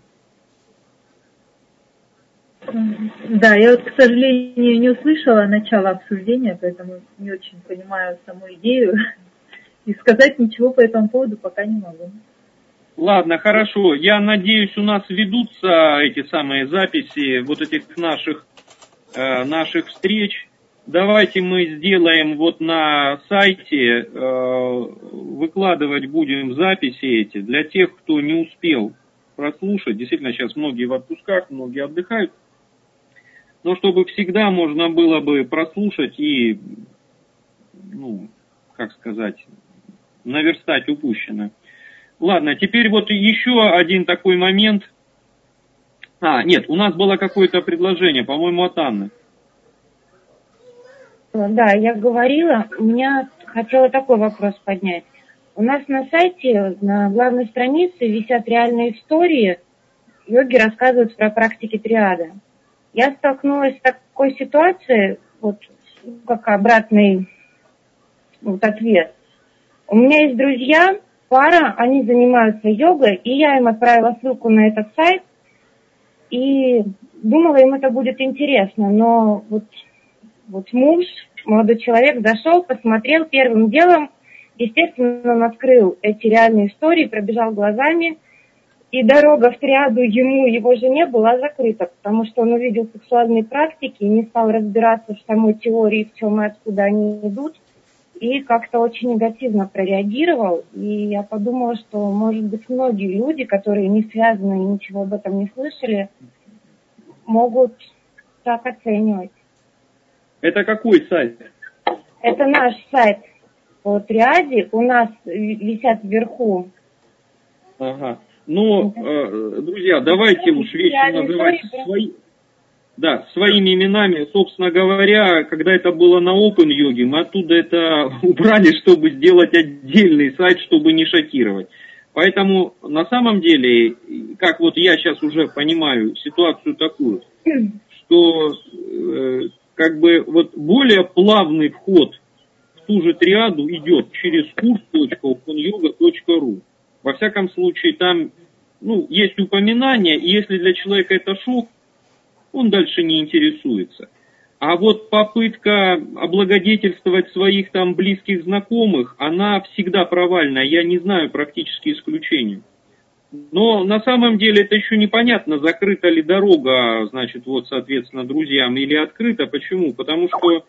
Да, я вот, к сожалению, не услышала начала обсуждения, поэтому не очень понимаю саму идею. И сказать ничего по этому поводу пока не могу. Ладно, хорошо. Я надеюсь, у нас ведутся эти самые записи вот этих наших встреч. Давайте мы сделаем вот на сайте, выкладывать будем записи эти для тех, кто не успел прослушать. Действительно, сейчас многие в отпусках, многие отдыхают. Но чтобы всегда можно было бы прослушать и, наверстать упущенное. Ладно, теперь вот еще один такой момент. Нет, у нас было какое-то предложение, по-моему, от Анны. Да, я говорила, меня хотела такой вопрос поднять. У нас на сайте, на главной странице висят реальные истории. Йоги рассказывают про практики триады. Я столкнулась с такой ситуацией, вот как обратный ответ. У меня есть друзья, пара, они занимаются йогой, и я им отправила ссылку на этот сайт, и думала, им это будет интересно, но вот муж, молодой человек, зашел, посмотрел первым делом, естественно, он открыл эти реальные истории, пробежал глазами, и дорога в триаду ему и его жене была закрыта, потому что он увидел сексуальные практики и не стал разбираться в самой теории, в чем и откуда они идут, и как-то очень негативно прореагировал. И я подумала, что, может быть, многие люди, которые не связаны и ничего об этом не слышали, могут так оценивать. Это какой сайт? Это наш сайт по триаде, у нас висят вверху. Ага. Но, друзья, давайте уж вещи называть своими именами. Собственно говоря, когда это было на Open-йоге, мы оттуда это убрали, чтобы сделать отдельный сайт, чтобы не шокировать. Поэтому, на самом деле, как вот я сейчас уже понимаю ситуацию такую, что более плавный вход в ту же триаду идет через kurs.openyoga.ru. Во всяком случае, там есть упоминание, и если для человека это шок, он дальше не интересуется. А вот попытка облагодетельствовать своих там близких знакомых, она всегда провальная, я не знаю практически исключений. Но на самом деле это еще непонятно, закрыта ли дорога, соответственно, друзьям или открыта. Почему? Потому что,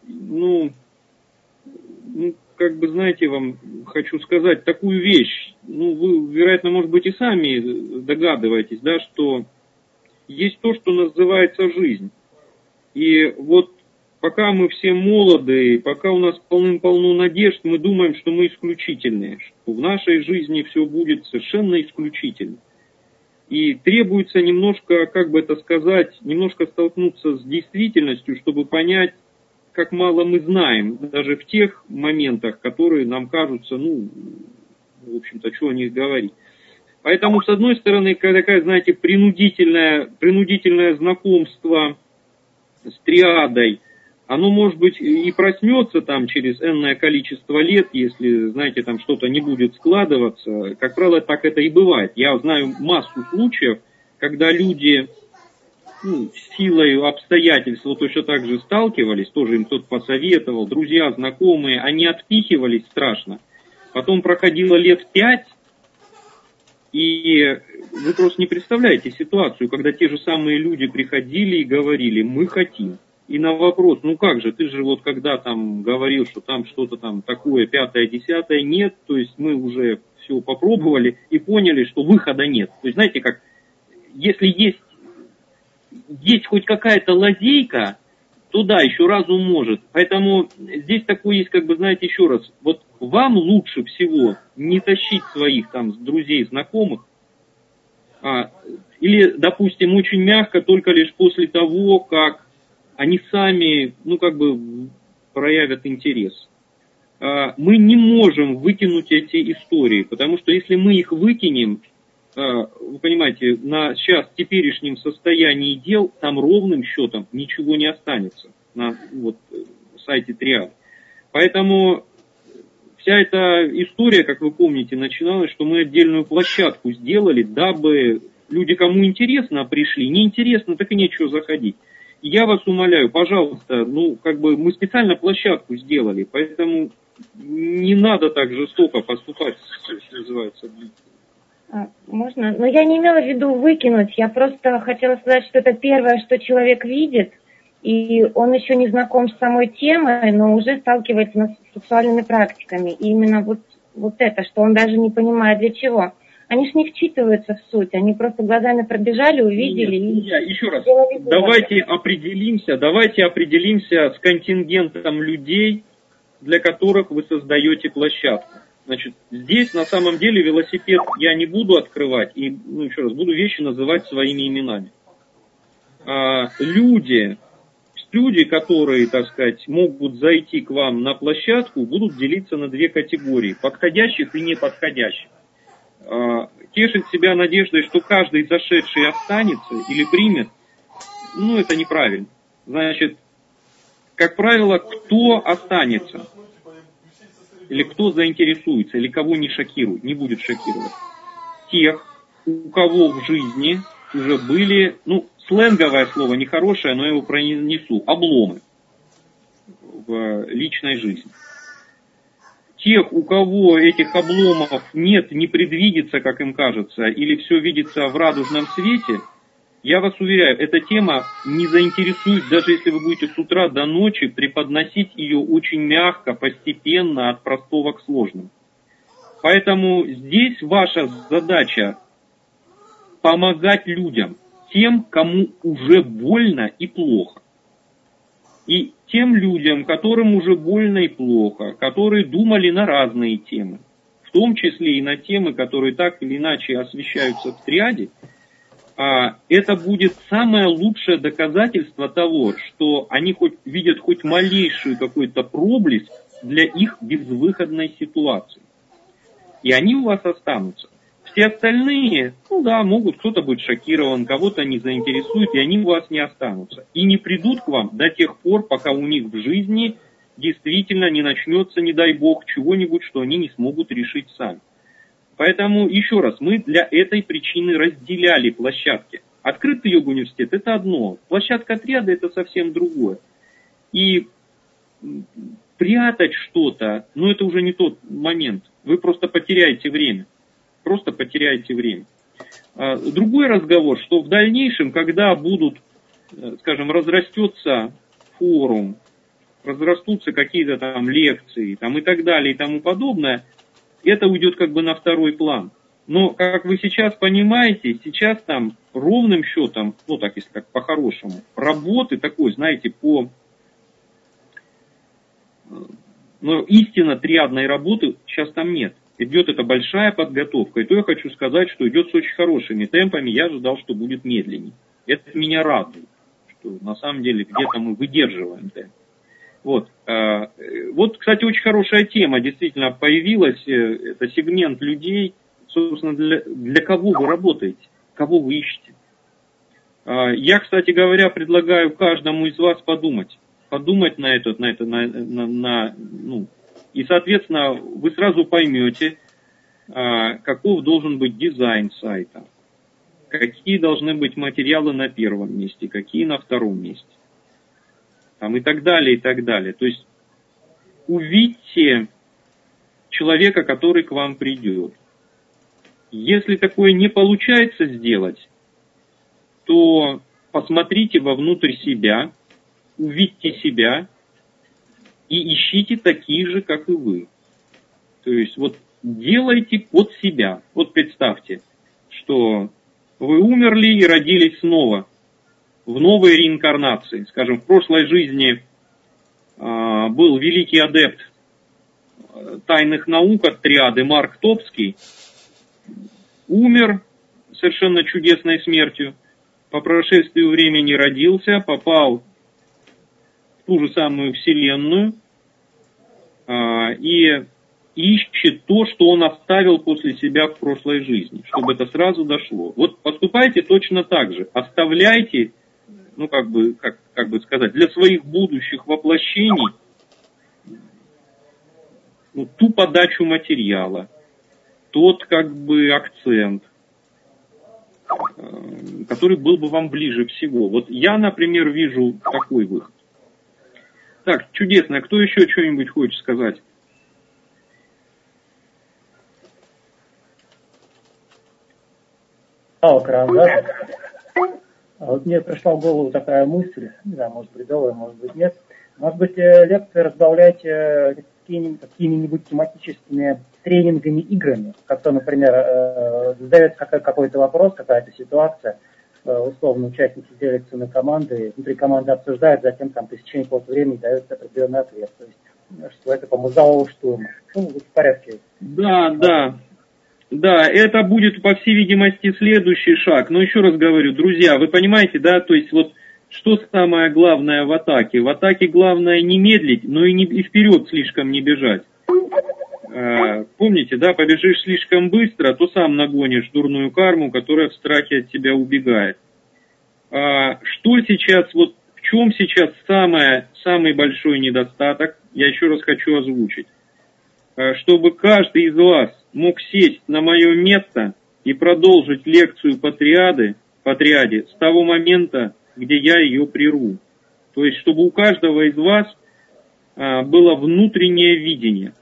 знаете, вам хочу сказать такую вещь. Вы, вероятно, может быть, и сами догадываетесь, да, что есть то, что называется жизнь. И вот пока мы все молоды, пока у нас полным-полно надежд, мы думаем, что мы исключительные, что в нашей жизни все будет совершенно исключительно. И требуется немножко, как бы это сказать, немножко столкнуться с действительностью, чтобы понять, как мало мы знаем, даже в тех моментах, которые нам кажутся, ну, в общем-то, что о них говорить. Поэтому, с одной стороны, такое, знаете, принудительное знакомство с триадой, оно, может быть, и проснется там через энное количество лет, если, знаете, там что-то не будет складываться. Как правило, так это и бывает. Я знаю массу случаев, когда люди силой обстоятельств вот точно так же сталкивались, тоже им кто-то посоветовал, друзья, знакомые, они отпихивались страшно. Потом проходило лет 5, и вы просто не представляете ситуацию, когда те же самые люди приходили и говорили: мы хотим. И на вопрос: ну как же, ты же вот когда там говорил, что там что-то там такое, 5-е, 10-е, нет, то есть мы уже все попробовали и поняли, что выхода нет. То есть знаете как, если есть хоть какая-то лазейка, то да, еще разум может. Поэтому здесь такое есть, как бы, знаете, еще раз, вот вам лучше всего не тащить своих там друзей, знакомых, или, допустим, очень мягко, только лишь после того, как они сами, ну, как бы, проявят интерес. Мы не можем выкинуть эти истории, потому что если мы их выкинем, вы понимаете, на сейчас теперешнем состоянии дел там ровным счетом ничего не останется на вот, сайте Триады. Поэтому вся эта история, как вы помните, начиналась, что мы отдельную площадку сделали, дабы люди, кому интересно, пришли. Неинтересно, так и нечего заходить. И я вас умоляю, пожалуйста, ну, как бы мы специально площадку сделали, поэтому не надо так жестоко поступать, что называется. Можно? Но я не имела в виду выкинуть, я просто хотела сказать, что это первое, что человек видит, и он еще не знаком с самой темой, но уже сталкивается с сексуальными практиками. И именно вот это, что он даже не понимает для чего. Они ж не вчитываются в суть, они просто глазами пробежали, увидели. Еще раз, давайте определимся с контингентом людей, для которых вы создаете площадку. Значит, здесь на самом деле велосипед я не буду открывать и, еще раз, буду вещи называть своими именами. Люди, которые, так сказать, могут зайти к вам на площадку, будут делиться на две категории: подходящих и неподходящих. Тешить себя надеждой, что каждый зашедший останется или примет, это неправильно. Значит, как правило, кто останется? Или кто заинтересуется, или кого не шокирует, не будет шокировать? Тех, у кого в жизни уже были, сленговое слово нехорошее, но я его пронесу, обломы в личной жизни. Тех, у кого этих обломов нет, не предвидится, как им кажется, или все видится в радужном свете, я вас уверяю, эта тема не заинтересует, даже если вы будете с утра до ночи преподносить ее очень мягко, постепенно, от простого к сложному. Поэтому здесь ваша задача помогать людям, тем, кому уже больно и плохо. И тем людям, которым уже больно и плохо, которые думали на разные темы, в том числе и на темы, которые так или иначе освещаются в триаде, это будет самое лучшее доказательство того, что они видят хоть малейший какой-то проблеск для их безвыходной ситуации. И они у вас останутся. Все остальные, могут, кто-то будет шокирован, кого-то не заинтересует, и они у вас не останутся. И не придут к вам до тех пор, пока у них в жизни действительно не начнется, не дай бог, чего-нибудь, что они не смогут решить сами. Поэтому, еще раз, мы для этой причины разделяли площадки. Открытый йога-университет – это одно, площадка триады – это совсем другое. И прятать что-то, это уже не тот момент. Вы просто потеряете время. Другой разговор, что в дальнейшем, когда будут, скажем, разрастется форум, разрастутся какие-то там лекции и так далее и тому подобное, это уйдет как бы на второй план. Но, как вы сейчас понимаете, сейчас там ровным счетом, если так по-хорошему, работы такой, знаете, истинно триадной работы сейчас там нет. идет эта большая подготовка, и то я хочу сказать, что идет с очень хорошими темпами, я ожидал, что будет медленнее. Это меня радует, что на самом деле где-то мы выдерживаем темп. Вот, кстати, очень хорошая тема действительно появилась, это сегмент людей, собственно, для кого вы работаете, кого вы ищете. Я, кстати говоря, предлагаю каждому из вас подумать на это, и, соответственно, вы сразу поймете, каков должен быть дизайн сайта, какие должны быть материалы на первом месте, какие на втором месте, и так далее, и так далее. То есть увидьте человека, который к вам придет. Если такое не получается сделать, то посмотрите вовнутрь себя, увидьте себя и ищите таких же, как и вы. То есть вот делайте под себя. Вот представьте, что вы умерли и родились снова, в новой реинкарнации. Скажем, в прошлой жизни был великий адепт тайных наук от триады Марк Топский, умер совершенно чудесной смертью, по прошествию времени родился, попал в ту же самую Вселенную и ищет то, что он оставил после себя в прошлой жизни, чтобы это сразу дошло. Вот поступайте точно так же. Оставляйте, как бы сказать, для своих будущих воплощений ту подачу материала, тот акцент, который был бы вам ближе всего. Вот я, например, вижу такой выход. Так, чудесно. Кто еще что-нибудь хочет сказать? Да? Вот мне пришла в голову такая мысль, не знаю, может бредовая, может быть нет. Может быть, лекции разбавлять какими-нибудь тематическими тренингами-играми, как-то, например, задается какой-то вопрос, какая-то ситуация, условно участники делятся на команды, внутри команды обсуждают, затем по истечении какого-то времени дается определенный ответ. То есть, что это по мозговому штурму. В порядке. Да, это будет, по всей видимости, следующий шаг. Но еще раз говорю, друзья, вы понимаете, да, то есть вот что самое главное в атаке? В атаке главное не медлить, но и вперед слишком не бежать. Помните, да, побежишь слишком быстро, то сам нагонишь дурную карму, которая в страхе от тебя убегает. Что сейчас, вот в чем сейчас самый большой недостаток, я еще раз хочу озвучить. Чтобы каждый из вас мог сесть на мое место и продолжить лекцию по триаде с того момента, где я ее прерву. То есть, чтобы у каждого из вас было внутреннее видение.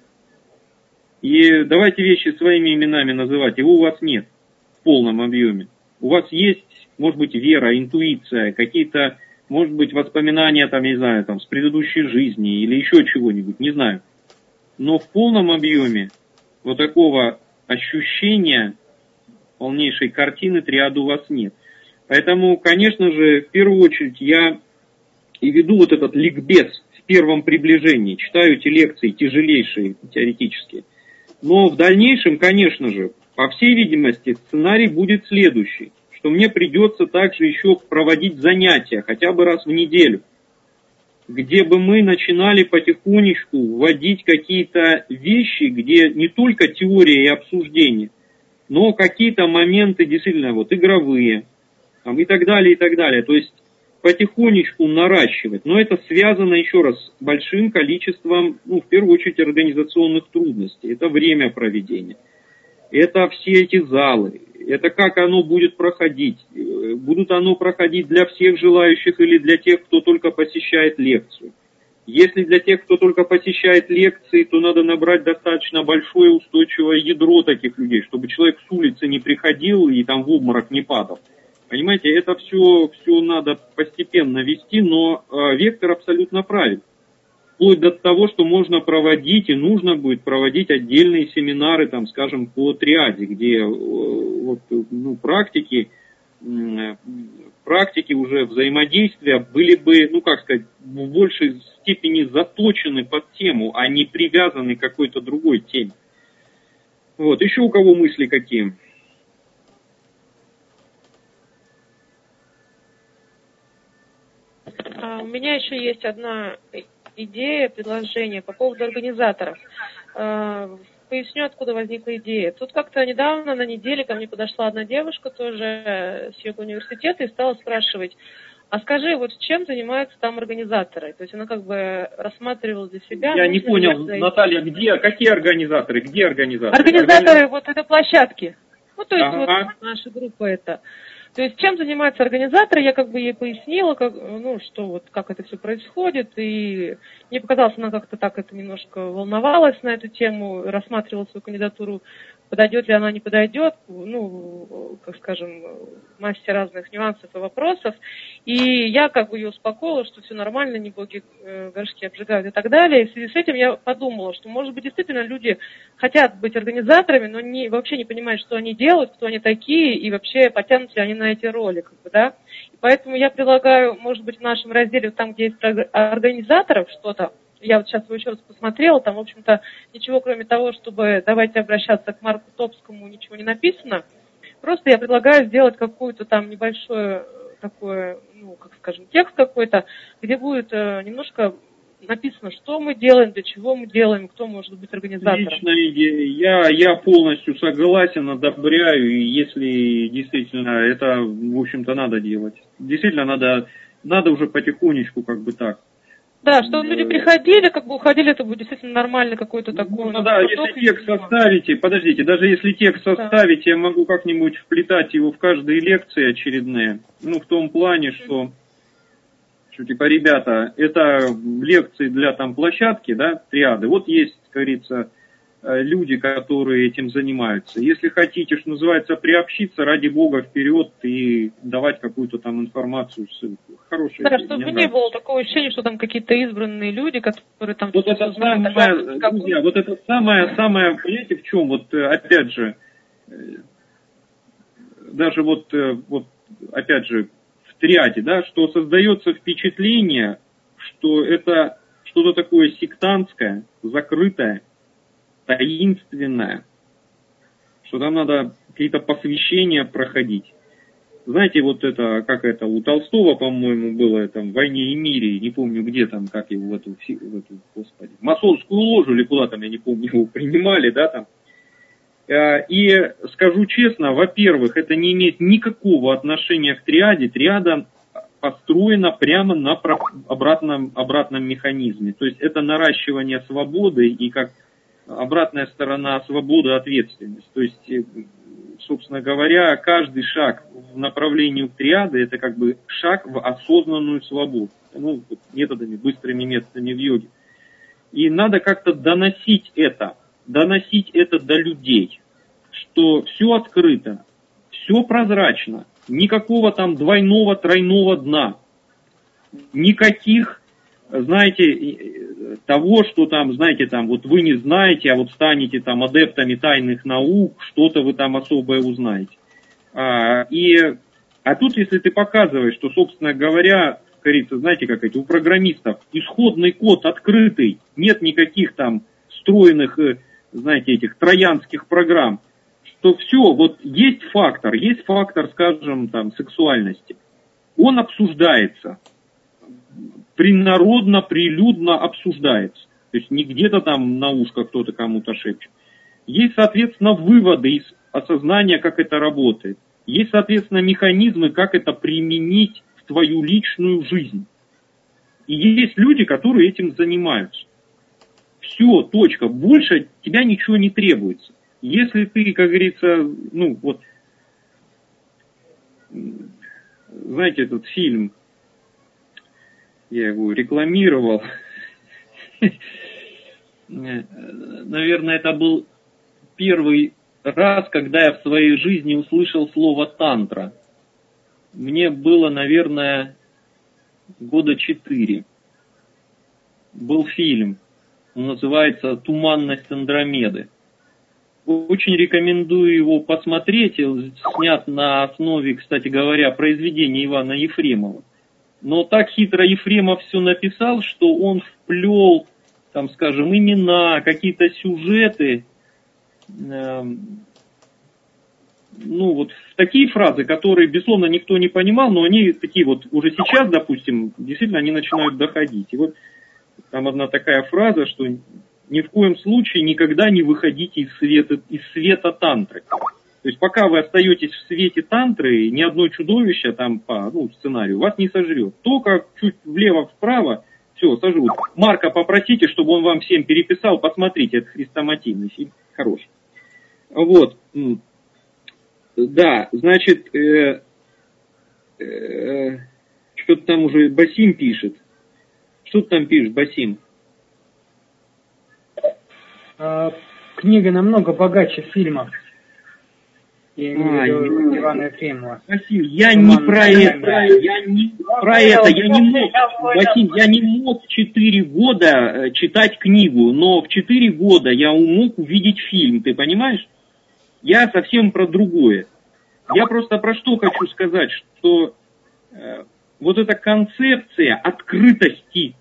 И давайте вещи своими именами называть. Его у вас нет в полном объеме. У вас есть, может быть, вера, интуиция, какие-то, может быть, воспоминания, с предыдущей жизни или еще чего-нибудь, не знаю. Но в полном объеме вот такого ощущения полнейшей картины триады у вас нет. Поэтому, конечно же, в первую очередь я и веду вот этот ликбез в первом приближении, читаю эти лекции тяжелейшие, теоретические. Но в дальнейшем, конечно же, по всей видимости, сценарий будет следующий, что мне придется также еще проводить занятия, хотя бы раз в неделю, где бы мы начинали потихонечку вводить какие-то вещи, где не только теория и обсуждение, но какие-то моменты действительно игровые, и так далее, и так далее. То есть потихонечку наращивать. Но это связано, еще раз, с большим количеством, в первую очередь, организационных трудностей. Это время проведения. Это все эти залы. Это как оно будет проходить. Будут оно проходить для всех желающих или для тех, кто только посещает лекцию. Если для тех, кто только посещает лекции, то надо набрать достаточно большое устойчивое ядро таких людей, чтобы человек с улицы не приходил и в обморок не падал. Понимаете, это все надо постепенно вести, но вектор абсолютно правильный. Вплоть до того, что можно проводить и нужно будет проводить отдельные семинары, по триаде, где практики уже взаимодействия были бы, в большей степени заточены под тему, а не привязаны к какой-то другой теме. Вот, еще у кого мысли какие? У меня еще есть одна идея, предложение по поводу организаторов. Поясню, откуда возникла идея. Тут как-то недавно, на неделе, ко мне подошла одна девушка тоже с университета и стала спрашивать, а скажи, вот чем занимаются там организаторы? То есть она как бы рассматривала для себя... Я не понял, Наталья, какие организаторы? Где организаторы? Организаторы вот этой площадки. Ну, то есть вот наша группа это... То есть чем занимаются организаторы, я как бы ей пояснила, как это все происходит, и мне показалось, она как-то так это немножко волновалась на эту тему, рассматривала свою кандидатуру, подойдет ли она, не подойдет, массе разных нюансов и вопросов. И я как бы ее успокоила, что все нормально, не боги горшки обжигают и так далее. И в связи с этим я подумала, что, может быть, действительно люди хотят быть организаторами, но вообще не понимают, что они делают, кто они такие, и вообще потянут ли они на эти роли. И поэтому я предлагаю, может быть, в нашем разделе, там, где есть организаторов что-то, я вот сейчас его еще раз посмотрела, там, в общем-то, ничего, кроме того, чтобы давайте обращаться к Марку Топскому, ничего не написано. Просто я предлагаю сделать какую-то там небольшое такое, текст какой-то, где будет немножко написано, что мы делаем, для чего мы делаем, кто может быть организатором. Отличная идея. Я полностью согласен, одобряю, и если действительно это, в общем-то, надо делать. Действительно, надо уже потихонечку так. Да, чтобы люди приходили, уходили, это будет действительно нормально какой-то такой... если текст составите, даже если текст составить, я могу как-нибудь вплетать его в каждые лекции очередные. В том плане, что ребята, это лекции для площадки, триады. Вот есть, как говорится, люди, которые этим занимаются. Если хотите, что называется, приобщиться, ради бога, вперед и давать какую-то информацию, ссылку. Хорошая идея. Чтобы не было такого ощущения, что там какие-то избранные люди, которые там... Вот это самое, понимаете, в чем, опять же, даже опять же, в триаде, что создается впечатление, что это что-то такое сектантское, закрытое, таинственное, что там надо какие-то посвящения проходить. Знаете, у Толстого, по-моему, было в «Войне и мире», не помню где там, как его в эту господи, масонскую ложу или куда там, я не помню, его принимали, И скажу честно, во-первых, это не имеет никакого отношения к триаде. Триада построена прямо на обратном механизме. То есть это наращивание свободы и как обратная сторона свободы, ответственность. То есть, собственно говоря, каждый шаг в направлении триады — это шаг в осознанную свободу. Быстрыми методами в йоге. И надо как-то доносить это до людей, что все открыто, все прозрачно, никакого двойного, тройного дна, никаких, того, что вы не знаете, а станете адептами тайных наук, что-то вы особое узнаете. А тут, если ты показываешь, что, собственно говоря, говорится, знаете, у программистов исходный код открытый, нет никаких встроенных, этих троянских программ, что все, есть фактор, скажем, сексуальности. Он обсуждается. Принародно, прилюдно обсуждается. То есть не где-то на ушко кто-то кому-то шепчет. Есть, соответственно, выводы из осознания, как это работает. Есть, соответственно, механизмы, как это применить в твою личную жизнь. И есть люди, которые этим занимаются. Все, точка. Больше от тебя ничего не требуется. Если ты, как говорится, знаете, этот фильм, я его рекламировал, наверное, это был первый раз, когда я в своей жизни услышал слово «тантра». Мне было, наверное, 4 года. Был фильм, он называется «Туманность Андромеды». Очень рекомендую его посмотреть, снят на основе, кстати говоря, произведения Ивана Ефремова. Но так хитро Ефремов все написал, что он вплел, имена, какие-то сюжеты, ну вот в такие фразы, которые, безусловно, никто не понимал, но они такие вот уже сейчас, допустим, действительно они начинают доходить. И вот там одна такая фраза, что ни в коем случае никогда не выходите из света тантры. То есть пока вы остаетесь в свете тантры, ни одно чудовище там по сценарию вас не сожрет. Только чуть влево-вправо, все, сожрут. Марка попросите, чтобы он вам всем переписал, посмотрите, это хрестоматийный фильм, хороший. Вот. Да, значит, что-то там уже Басим пишет. Что ты там пишешь, Басим? Книга намного богаче фильма. Я имею в виду Ивана Ефремова. Басим, я не про это. Я не мог, Басим, я не мог 4 года читать книгу, но в 4 года я мог увидеть фильм, ты понимаешь? Я совсем про другое. Я просто про что хочу сказать, что вот эта концепция открытости,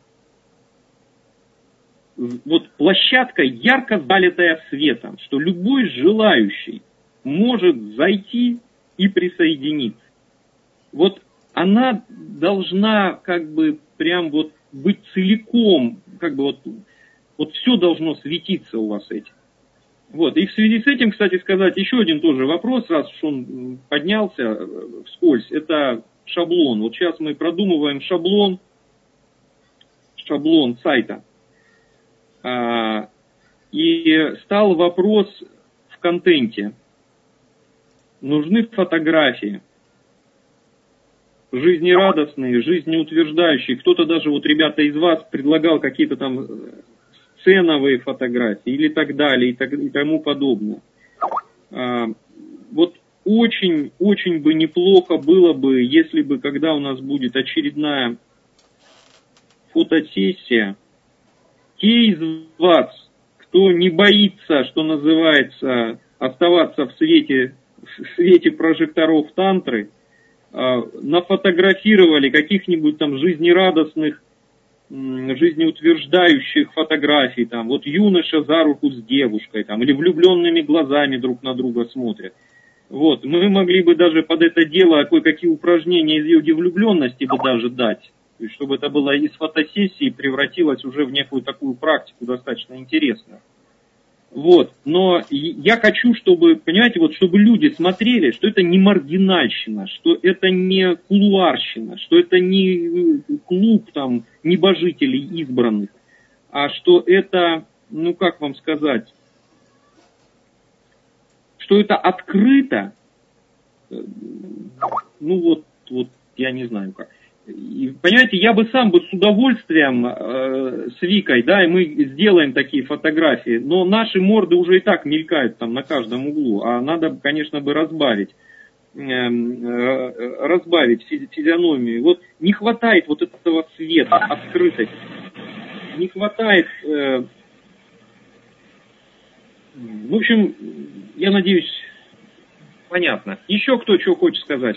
вот площадка ярко залитая светом, что любой желающий может зайти и присоединиться. Вот она должна как бы прям вот быть целиком, как бы вот все должно светиться у вас этим. Вот. И в связи с этим, кстати сказать, еще один тоже вопрос, раз уж он поднялся вскользь, это шаблон. Вот сейчас мы продумываем шаблон сайта. И стал вопрос в контенте. Нужны фотографии. Жизнерадостные, жизнеутверждающие. Кто-то даже, вот ребята из вас, предлагал какие-то там сценовые фотографии или так далее и тому подобное. Вот очень, очень бы неплохо было бы, если бы, когда у нас будет очередная фотосессия, те из вас, кто не боится, что называется, оставаться в свете прожекторов тантры, нафотографировали каких-нибудь там жизнерадостных, жизнеутверждающих фотографий, там, вот юноша за руку с девушкой, там, или влюбленными глазами друг на друга смотрят. Вот, мы могли бы даже под это дело кое-какие упражнения из йоги влюбленности бы даже дать, то есть, чтобы это было из фотосессии превратилось уже в некую такую практику достаточно интересную. Вот, но я хочу, чтобы, понимаете, вот чтобы люди смотрели, что это не маргинальщина, что это не кулуарщина, что это не клуб там небожителей избранных, а что это, ну как вам сказать, что это открыто, ну вот я не знаю как. И, понимаете, я бы сам бы с удовольствием с Викой, да, и мы сделаем такие фотографии, но наши морды уже и так мелькают там на каждом углу, а надо, конечно, бы разбавить физиономию. Вот не хватает вот этого света, открытости, не хватает, в общем, я надеюсь, понятно. Еще кто что хочет сказать?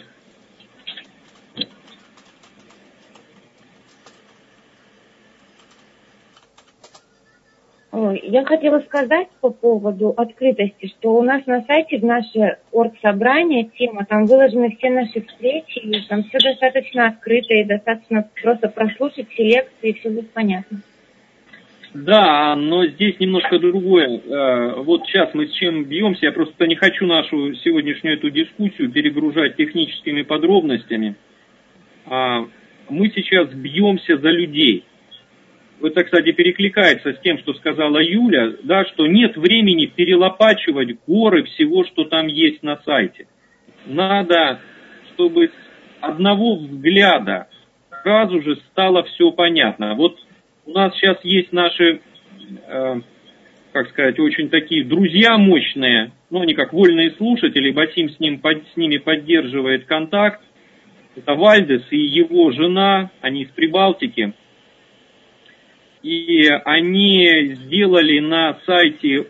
Я хотела сказать по поводу открытости, что у нас на сайте в наше оргсобрание тема, там выложены все наши встречи, и там все достаточно открыто и достаточно просто прослушать все лекции, и все будет понятно. Да, но здесь немножко другое. Вот сейчас мы с чем бьемся, я просто не хочу нашу сегодняшнюю эту дискуссию перегружать техническими подробностями. Мы сейчас бьемся за людей. Это, кстати, перекликается с тем, что сказала Юля, да, что нет времени перелопачивать горы всего, что там есть на сайте. Надо, чтобы с одного взгляда сразу же стало все понятно. Вот у нас сейчас есть наши, как сказать, очень такие друзья мощные, ну, они как вольные слушатели, Басим с ними поддерживает контакт. Это Вальдес и его жена, они из Прибалтики. И они сделали на сайте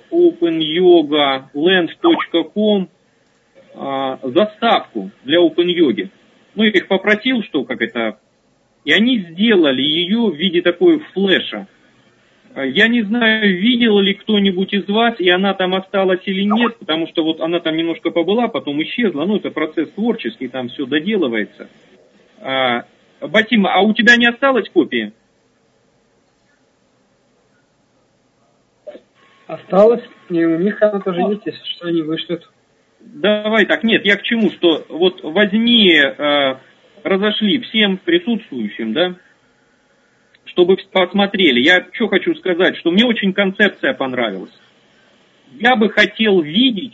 openyogaland.com заставку для OpenYogi. Ну, я их попросил, что как это... И они сделали ее в виде такой флеша. Я не знаю, видел ли кто-нибудь из вас, и она там осталась или нет, потому что вот она там немножко побыла, потом исчезла. Ну, это процесс творческий, там все доделывается. Батим, а у тебя не осталось копии? Осталось, и у них она тоже есть, если что, они вышлют. Давай так, нет, я к чему, что вот возьми, разошли всем присутствующим, да, чтобы посмотрели. Я что хочу сказать, что мне очень концепция понравилась. Я бы хотел видеть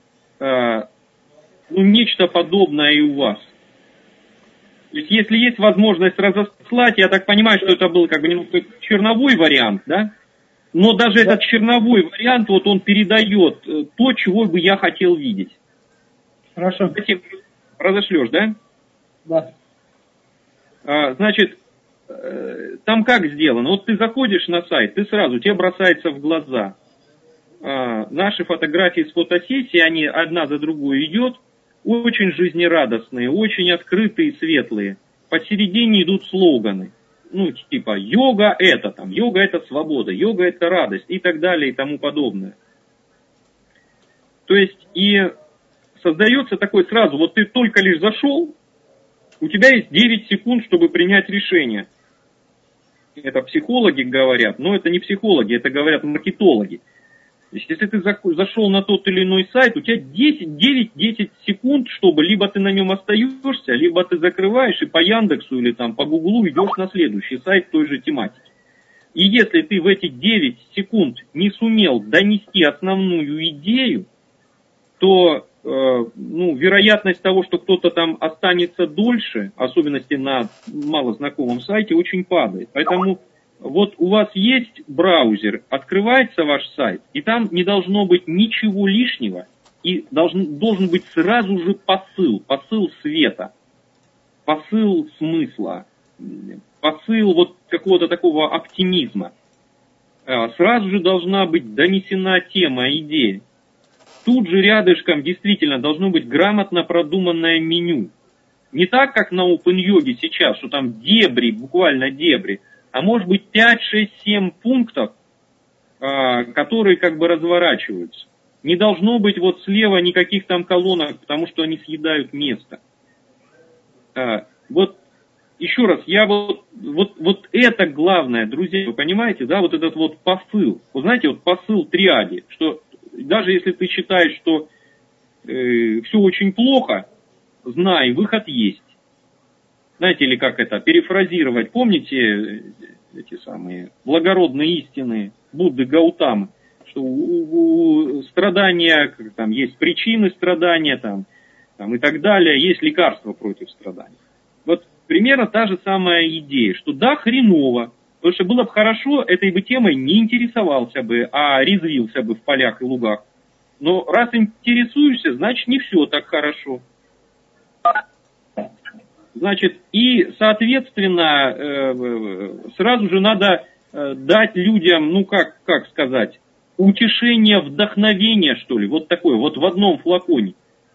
нечто подобное и у вас. То есть, если есть возможность разослать, я так понимаю, что это был как бы немного черновой вариант, да? Но даже этот черновой вариант, вот он передает то, чего бы я хотел видеть. Хорошо. Разошлешь, да? Да. Значит, там как сделано? Вот ты заходишь на сайт, ты сразу, тебе бросается в глаза. Наши фотографии с фотосессии, они одна за другой идет, очень жизнерадостные, очень открытые и светлые. Посередине идут слоганы. Ну, типа, йога это там, йога это свобода, йога это радость и так далее и тому подобное. То есть, и создается такой сразу, вот ты только лишь зашел, у тебя есть 9 секунд, чтобы принять решение. Это психологи говорят, но это не психологи, это говорят маркетологи. То есть, если ты зашел на тот или иной сайт, у тебя 9-10 секунд, чтобы либо ты на нем остаешься, либо ты закрываешь и по Яндексу или там по Гуглу идешь на следующий сайт той же тематики. И если ты в эти 9 секунд не сумел донести основную идею, то вероятность того, что кто-то там останется дольше, особенности на малознакомом сайте, очень падает. Поэтому вот у вас есть браузер, открывается ваш сайт, и там не должно быть ничего лишнего, и должен быть сразу же посыл света, посыл смысла, посыл вот какого-то такого оптимизма. Сразу же должна быть донесена тема, идея. Тут же рядышком действительно должно быть грамотно продуманное меню. Не так, как на OpenYoga сейчас, что там дебри, буквально дебри, а может быть 5, 6, 7 пунктов, которые как бы разворачиваются. Не должно быть вот слева никаких там колонок, потому что они съедают место. Вот еще раз, вот это главное, друзья, вы понимаете, да, вот этот вот посыл. Вы знаете, вот посыл триади, что даже если ты считаешь, что все очень плохо, знай, выход есть. Знаете ли, как это, перефразировать, помните эти самые благородные истины Будды Гаутамы, что у страдания, там есть причины страдания, там и так далее, есть лекарства против страданий. Вот примерно та же самая идея, что да, хреново, потому что было бы хорошо, этой бы темой не интересовался бы, а резвился бы в полях и лугах. Но раз интересуешься, значит не все так хорошо. Значит, и, соответственно, сразу же надо дать людям, ну как сказать, утешение, вдохновение, что ли, вот такое, вот в одном флаконе.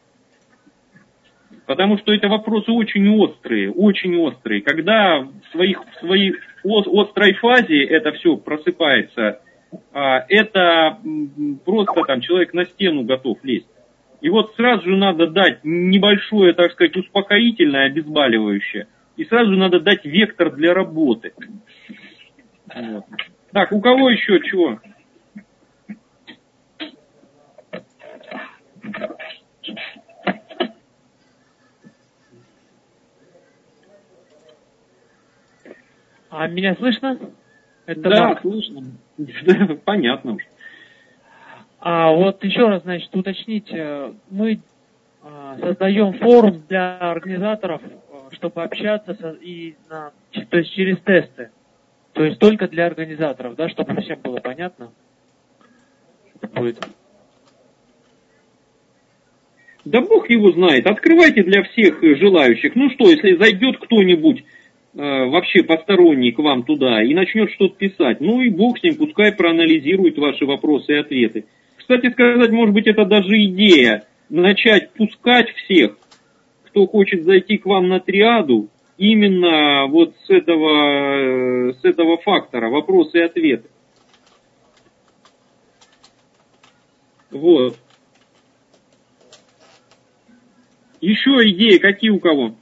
Потому что это вопросы очень острые. Когда в своей острой фазе это все просыпается, это просто там человек на стену готов лезть. И вот сразу же надо дать небольшое, так сказать, успокоительное, обезболивающее. И сразу же надо дать вектор для работы. Вот. Так, у кого еще чего? А меня слышно? Это да, Марк. слышно. Понятно уж. А вот еще раз, значит, уточнить, мы создаем форум для организаторов, чтобы общаться то есть через тесты. То есть только для организаторов, да, чтобы всем было понятно. Будет. Да бог его знает. Открывайте для всех желающих. Ну что, если зайдет кто-нибудь вообще посторонний к вам туда и начнет что-то писать, ну и бог с ним, пускай проанализирует ваши вопросы и ответы. Кстати сказать, может быть, это даже идея начать пускать всех, кто хочет зайти к вам на триаду, именно вот с этого фактора, вопросы и ответы. Вот. Еще идеи какие у кого?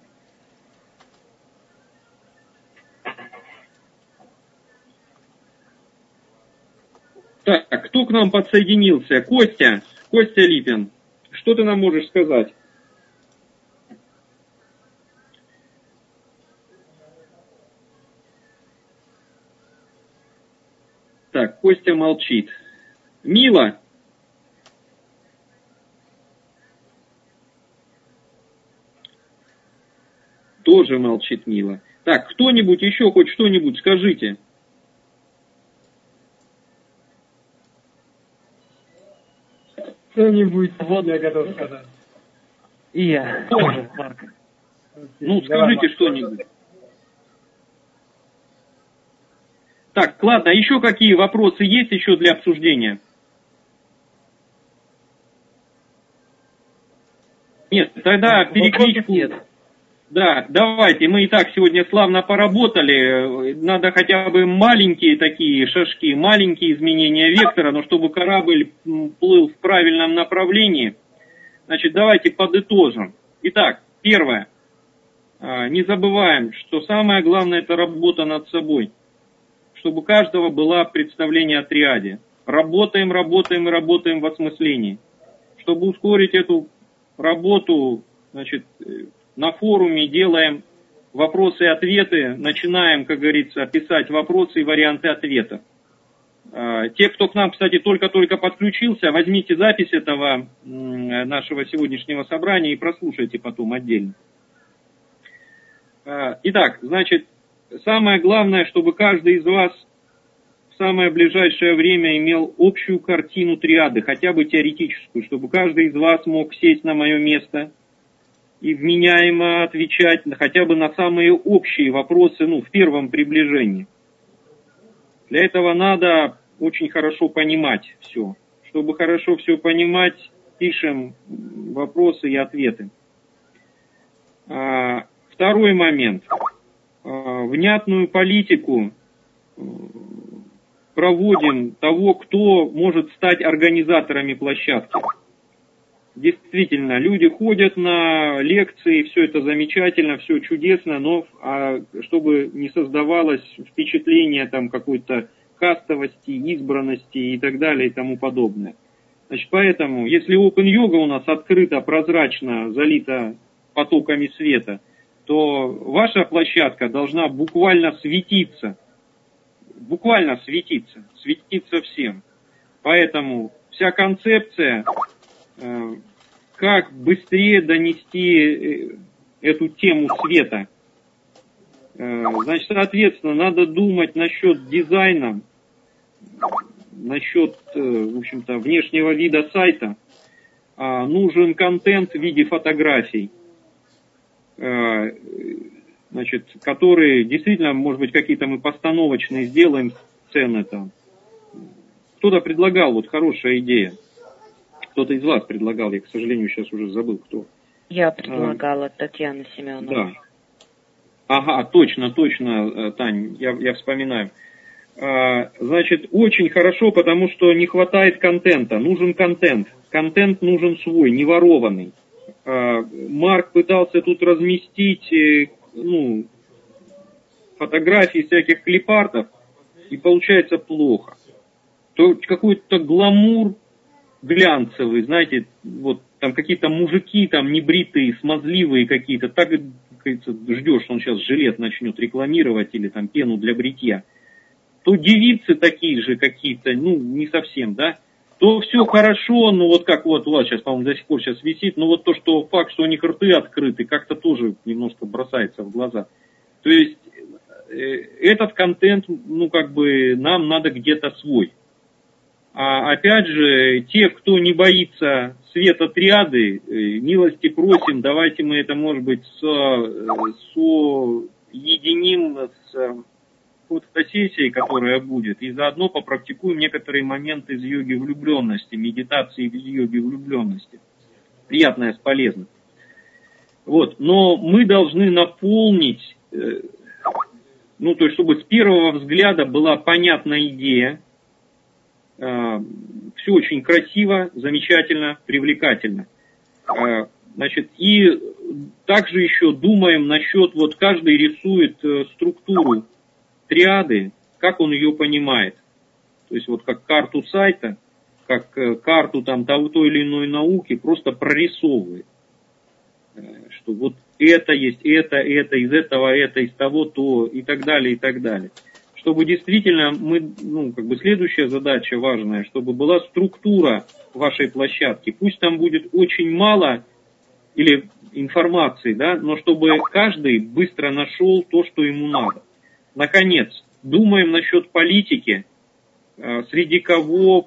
Так, кто к нам подсоединился? Костя Липин. Что ты нам можешь сказать? Так, Костя молчит. Мила. Тоже молчит Мила. Так, кто-нибудь еще хоть что-нибудь скажите. Что-нибудь вот я готов сказать. И я тоже, Марк. Ну, скажите что-нибудь. Так, ладно, еще какие вопросы есть еще для обсуждения? Нет, тогда перекличку... Нет. Да, давайте, мы и так сегодня славно поработали, надо хотя бы маленькие такие шажки, маленькие изменения вектора, но чтобы корабль плыл в правильном направлении. Значит, давайте подытожим. Итак, первое, не забываем, что самое главное это работа над собой, чтобы у каждого было представление о триаде. Работаем в осмыслении. Чтобы ускорить эту работу, значит, на форуме делаем вопросы и ответы, начинаем, как говорится, писать вопросы и варианты ответов. Те, кто к нам, кстати, только-только подключился, возьмите запись этого нашего сегодняшнего собрания и прослушайте потом отдельно. Итак, значит, самое главное, чтобы каждый из вас в самое ближайшее время имел общую картину триады, хотя бы теоретическую, чтобы каждый из вас мог сесть на мое место и вменяемо отвечать хотя бы на самые общие вопросы, в первом приближении. Для этого надо очень хорошо понимать все. Чтобы хорошо все понимать, пишем вопросы и ответы. Второй момент. Внятную политику проводим того, кто может стать организаторами площадки. Действительно, люди ходят на лекции, все это замечательно, все чудесно, но чтобы не создавалось впечатление там какой-то кастовости, избранности и так далее и тому подобное. Значит, поэтому, если Open-йога у нас открыта, прозрачно, залита потоками света, то ваша площадка должна буквально светиться всем. Поэтому вся концепция, как быстрее донести эту тему света. Значит, соответственно, надо думать насчет дизайна, насчет, в общем-то, внешнего вида сайта. Нужен контент в виде фотографий, значит, которые действительно, может быть, какие-то мы постановочные сделаем сцены там. Кто-то предлагал, вот хорошая идея. Кто-то из вас предлагал, я, к сожалению, сейчас уже забыл, кто. Я предлагала, Татьяна Семеновна. Да. Ага, точно, Тань, я вспоминаю. Значит, очень хорошо, потому что не хватает контента. Нужен контент. Контент нужен свой, не ворованный. Марк пытался тут разместить, фотографии всяких клипартов, и получается плохо. То какой-то гламур глянцевый, знаете, вот там какие-то мужики там небритые, смазливые какие-то, так, кажется, ждешь, что он сейчас жилет начнет рекламировать или там пену для бритья. То девицы такие же какие-то, не совсем, да, то все хорошо, вот как вот у вас сейчас, по-моему, до сих пор сейчас висит, вот то, что факт, что у них рты открыты, как-то тоже немножко бросается в глаза. То есть этот контент, нам надо где-то свой. А опять же, те, кто не боится света триады, милости просим, давайте мы это, может быть, соединим с фотосессией, которая будет, и заодно попрактикуем некоторые моменты из йоги влюбленности, медитации из йоги влюбленности. Приятное с полезным. Вот, но мы должны наполнить, то есть, чтобы с первого взгляда была понятна идея, Все очень красиво, замечательно, привлекательно. Значит, и также еще думаем насчет, вот каждый рисует структуру триады, как он ее понимает. То есть вот как карту сайта, как карту там той или иной науки просто прорисовывает. Что вот это есть, это, из этого, это, из того, то, и так далее, и так далее. Чтобы действительно мы, следующая задача важная, чтобы была структура вашей площадки. Пусть там будет очень мало или информации, да, но чтобы каждый быстро нашел то, что ему надо. Наконец, думаем насчет политики, среди кого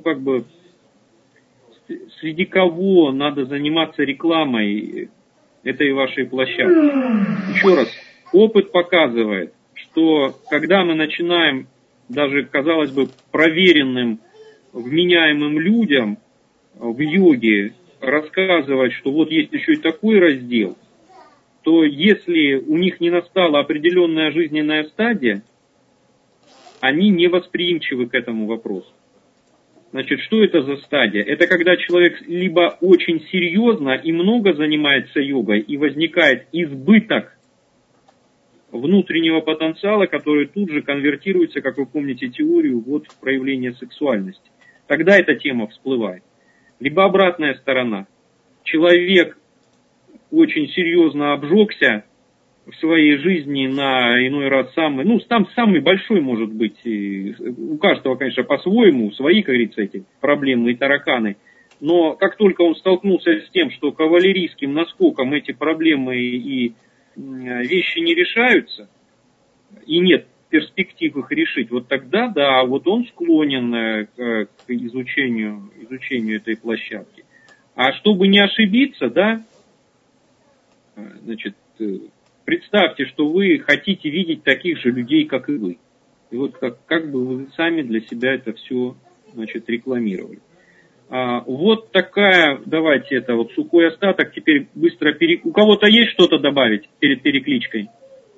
надо заниматься рекламой этой вашей площадки. Еще раз, опыт показывает, что когда мы начинаем даже, казалось бы, проверенным, вменяемым людям в йоге рассказывать, что вот есть еще и такой раздел, то если у них не настала определенная жизненная стадия, они не восприимчивы к этому вопросу. Значит, что это за стадия? Это когда человек либо очень серьезно и много занимается йогой, и возникает избыток внутреннего потенциала, который тут же конвертируется, как вы помните теорию, вот в проявление сексуальности. Тогда эта тема всплывает. Либо обратная сторона. Человек очень серьезно обжегся в своей жизни на иной раз самый большой может быть, у каждого, конечно, по-своему, свои, как говорится, эти проблемы и тараканы. Но как только он столкнулся с тем, что кавалерийским наскоком эти проблемы и вещи не решаются, и нет перспектив их решить, вот тогда, да, вот он склонен к изучению этой площадки. А чтобы не ошибиться, да, значит, представьте, что вы хотите видеть таких же людей, как и вы. И вот как бы вы сами для себя это все, значит, рекламировали. Вот такая, давайте это вот сухой остаток, теперь быстро У кого-то есть что-то добавить перед перекличкой?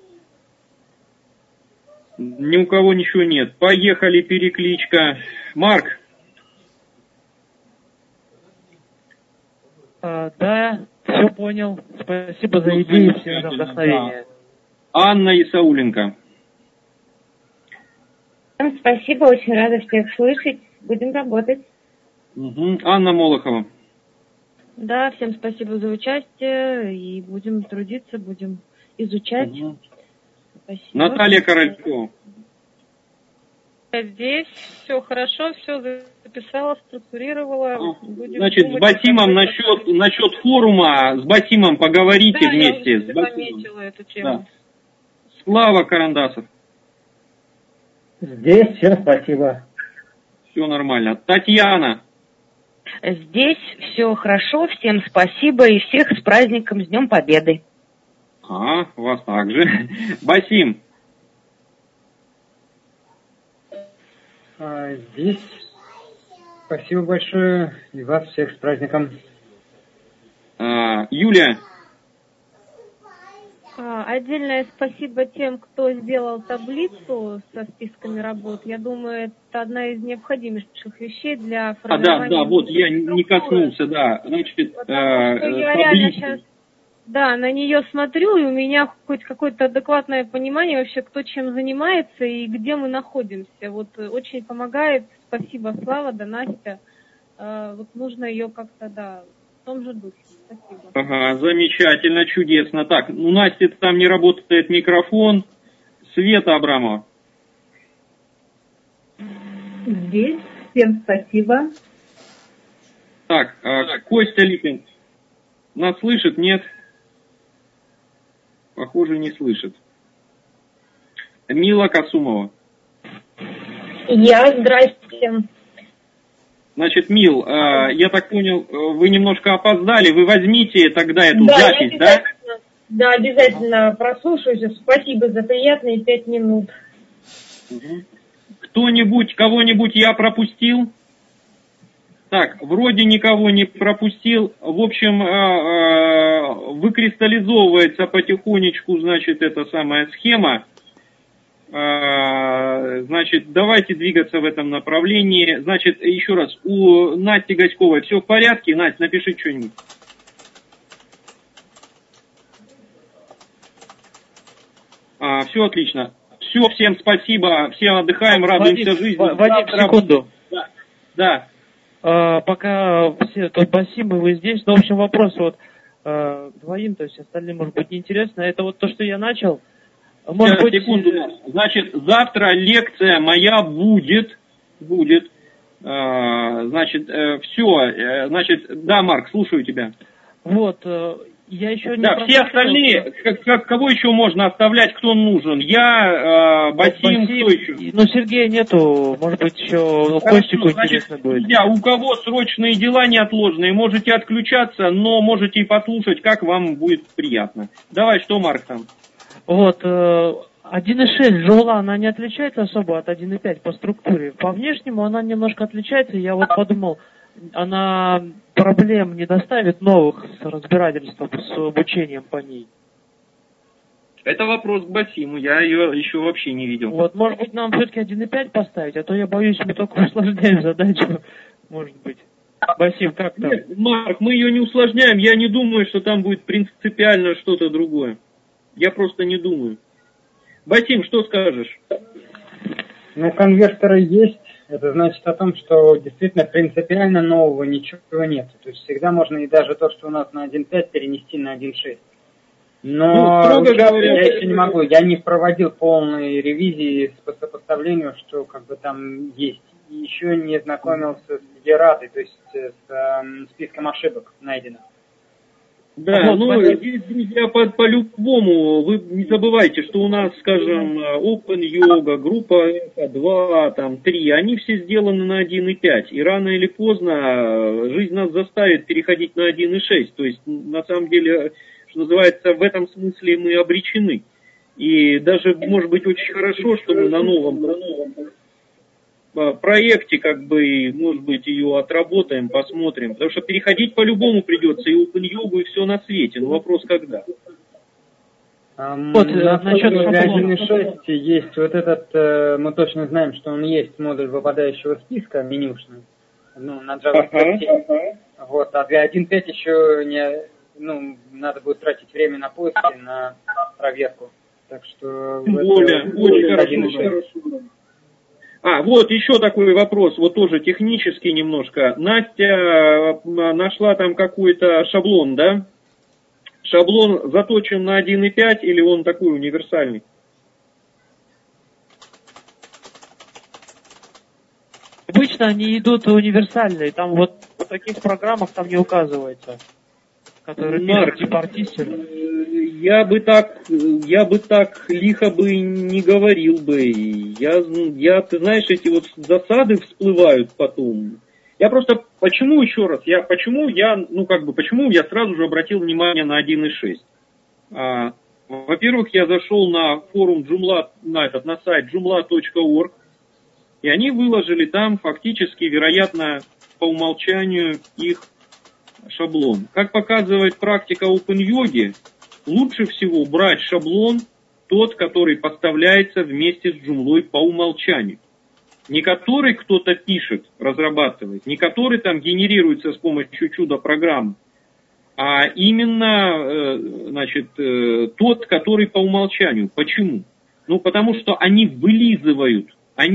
Ни у кого ничего нет. Поехали, перекличка. Марк? Да, все понял. Спасибо за идеи, всем за вдохновение. Анна Исауленко. Спасибо, очень рада всех слышать. Будем работать. Угу. Анна Молохова. Да, всем спасибо за участие. И будем трудиться, будем изучать. Угу. Спасибо. Наталья Королькова. Здесь все хорошо, все записала, структурировала. Значит, с Басимом насчет форума, с Басимом поговорите вместе. Я уже заметила эту тему. Да. Слава Карандасов. Здесь всем спасибо. Все нормально. Татьяна. Здесь все хорошо, всем спасибо и всех с праздником, с Днем Победы. Вас также. Басим. Здесь спасибо большое и вас всех с праздником. Юлия. Отдельное спасибо тем, кто сделал таблицу со списками работ. Я думаю, это одна из необходимейших вещей для формирования. Да, вот я не коснулся, да. Значит, я реально сейчас, на нее смотрю, и у меня хоть какое-то адекватное понимание вообще, кто чем занимается и где мы находимся. Вот очень помогает. Спасибо, Слава, да, Настя. Вот нужно ее как-то, в том же духе. Спасибо. Ага, замечательно, чудесно. Так, у Насти там не работает микрофон. Света Абрамова. Здесь. Всем спасибо. Так, Костя Липин. Нас слышит? Нет? Похоже, не слышит. Мила Касумова. Здрасте. Значит, Мил, я так понял, вы немножко опоздали. Вы возьмите тогда эту запись, да? Да, обязательно прослушаюсь. Спасибо за приятные 5 минут. Кого-нибудь я пропустил? Так, вроде никого не пропустил. В общем, выкристаллизовывается потихонечку, значит, эта самая схема. Значит, давайте двигаться в этом направлении. Значит, еще раз, у Насти Гаськовой все в порядке? Настя, напиши что-нибудь. Все отлично. Все, всем спасибо, всем отдыхаем, радуемся жизни. Вадим, секунду. Да. Пока все тут Басим, и вы здесь. Но, в общем, вопрос вот двоим, то есть остальным, может быть, неинтересно. Это вот то, что я начал. Может быть... Секунду. Значит, завтра лекция моя будет. Значит, все. Значит, да, Марк, слушаю тебя. Вот, я еще не... Да, все остальные, кого еще можно оставлять, кто нужен? Я, Басим, кто еще? Ну, Сергея нету, может быть, еще Костику интересно будет. Друзья, у кого срочные дела неотложные, можете отключаться, но можете и послушать, как вам будет приятно. Давай, что, Марк, там? Вот, 1.6 Джоула, она не отличается особо от 1.5 по структуре. По внешнему она немножко отличается, я вот подумал, она проблем не доставит новых с разбирательством, с обучением по ней. Это вопрос к Басиму, я ее еще вообще не видел. Вот, может быть, нам все-таки 1.5 поставить, а то я боюсь, мы только усложняем задачу, может быть. Басим, как там? Нет, Марк, мы ее не усложняем, я не думаю, что там будет принципиально что-то другое. Я просто не думаю. Басим, что скажешь? Ну, конвертеры есть. Это значит о том, что действительно принципиально нового ничего нет. То есть всегда можно и даже то, что у нас на 1.5, перенести на 1.6. Но строго говоря, я еще не могу. Я не проводил полной ревизии по сопоставлению, что как бы там есть. И еще не знакомился с ерратой, то есть с списком ошибок найденных. Да, ну, здесь, друзья, по-любому, вы не забывайте, что у нас, скажем, Open Yoga, группа 2, там, 3, они все сделаны на 1.5, и рано или поздно жизнь нас заставит переходить на 1.6, то есть, на самом деле, что называется, в этом смысле мы обречены. И даже, может быть, очень хорошо, что мы на новом проекте, как бы, может быть, ее отработаем, посмотрим. Потому что переходить по-любому придется и Open-йогу, и все на свете. Но вопрос когда. Вот, насчет 1.6 есть вот этот, мы точно знаем, что он есть модуль выпадающего списка, менюшный, ну, на JavaScript 7. Вот, а для 1.5 еще не, ну, надо будет тратить время на поиски, на проверку. Так что... Более, очень хорошо. Вот еще такой вопрос, вот тоже технический немножко. Настя нашла там какой-то шаблон, да? Шаблон заточен на 1.5 или он такой универсальный? Обычно они идут универсальные, там вот в таких программах там не указывается, которые пишут типа артистер. Я бы так лихо бы не говорил бы. Я, ты знаешь, эти вот засады всплывают потом. Я просто, почему я сразу же обратил внимание на 1.6. Во-первых, я зашел на форум Joomla, на сайт joomla.org, и они выложили там фактически, вероятно, по умолчанию их шаблон. Как показывает практика Open-йоги, лучше всего брать шаблон тот, который поставляется вместе с Joomla по умолчанию. Не который кто-то пишет, разрабатывает, не который там генерируется с помощью чудо-программ, а именно, тот, который по умолчанию. Почему? Ну, потому что они вылизывают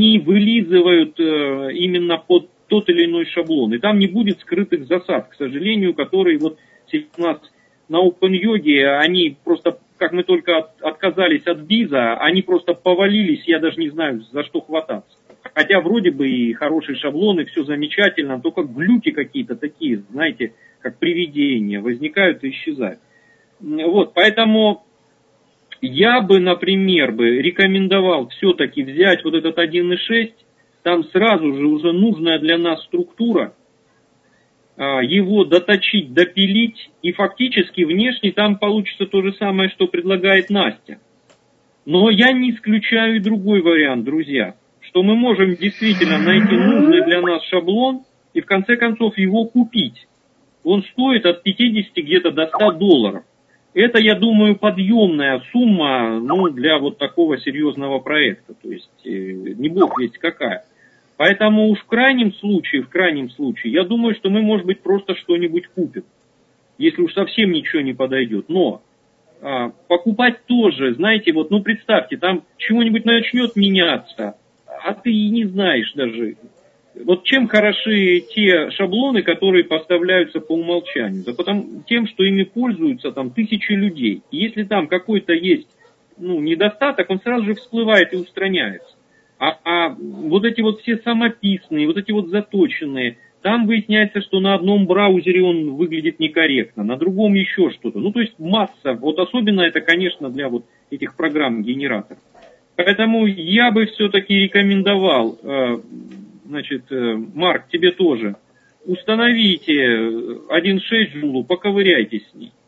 именно под тот или иной шаблон. И там не будет скрытых засад, к сожалению, которые вот у нас на Open-йоге, они просто, как мы только отказались от биза, они просто повалились, я даже не знаю, за что хвататься. Хотя вроде бы и хорошие шаблоны, все замечательно, только глюки какие-то такие, знаете, как привидения, возникают и исчезают. Вот, поэтому я бы, например, рекомендовал все-таки взять вот этот 1.6, там сразу же уже нужная для нас структура, его доточить, допилить, и фактически внешне там получится то же самое, что предлагает Настя. Но я не исключаю и другой вариант, друзья, что мы можем действительно найти нужный для нас шаблон и в конце концов его купить. Он стоит от 50 где-то до $100. Это, я думаю, подъемная сумма, ну, для вот такого серьезного проекта. То есть, не бог весть какая. Поэтому уж в крайнем случае, я думаю, что мы, может быть, просто что-нибудь купим. Если уж совсем ничего не подойдет. Но покупать тоже, знаете, вот, ну, представьте, там чего-нибудь начнет меняться, а ты и не знаешь даже. Вот чем хороши те шаблоны, которые поставляются по умолчанию? Да потому тем, что ими пользуются там тысячи людей. И если там какой-то есть, ну, недостаток, он сразу же всплывает и устраняется. А вот эти вот все самописные, вот эти вот заточенные, там выясняется, что на одном браузере он выглядит некорректно, на другом еще что-то. Ну, то есть масса. Вот особенно это, конечно, для вот этих программ-генераторов. Поэтому я бы все-таки рекомендовал... Значит, Марк, тебе тоже. Установите 1.6 Joomla, поковыряйтесь с ней.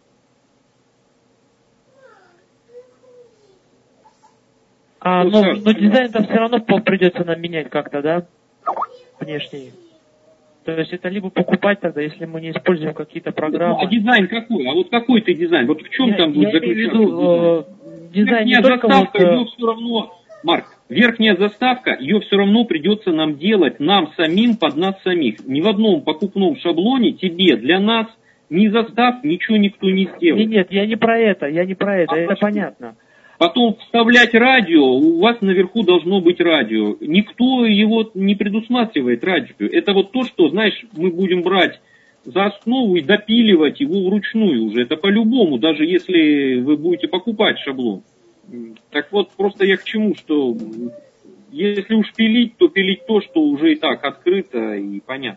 Но дизайн-то все равно придется нам менять как-то, да? Внешний. То есть это либо покупать тогда, если мы не используем какие-то программы. А дизайн какой? А вот какой ты дизайн? Вот в чем там будет заключаться? Дизайн не только вот... все равно... Марк, верхняя заставка, ее все равно придется нам делать, нам самим, под нас самих. Ни в одном покупном шаблоне тебе, для нас, ни застав, ничего никто не сделает. Нет, я не про это, это понятно. Потом вставлять радио, у вас наверху должно быть радио. Никто его не предусматривает, радио. Это вот то, что, знаешь, мы будем брать за основу и допиливать его вручную уже. Это по-любому, даже если вы будете покупать шаблон. Так вот, просто я к чему, что если уж пилить, то пилить то, что уже и так открыто и понятно.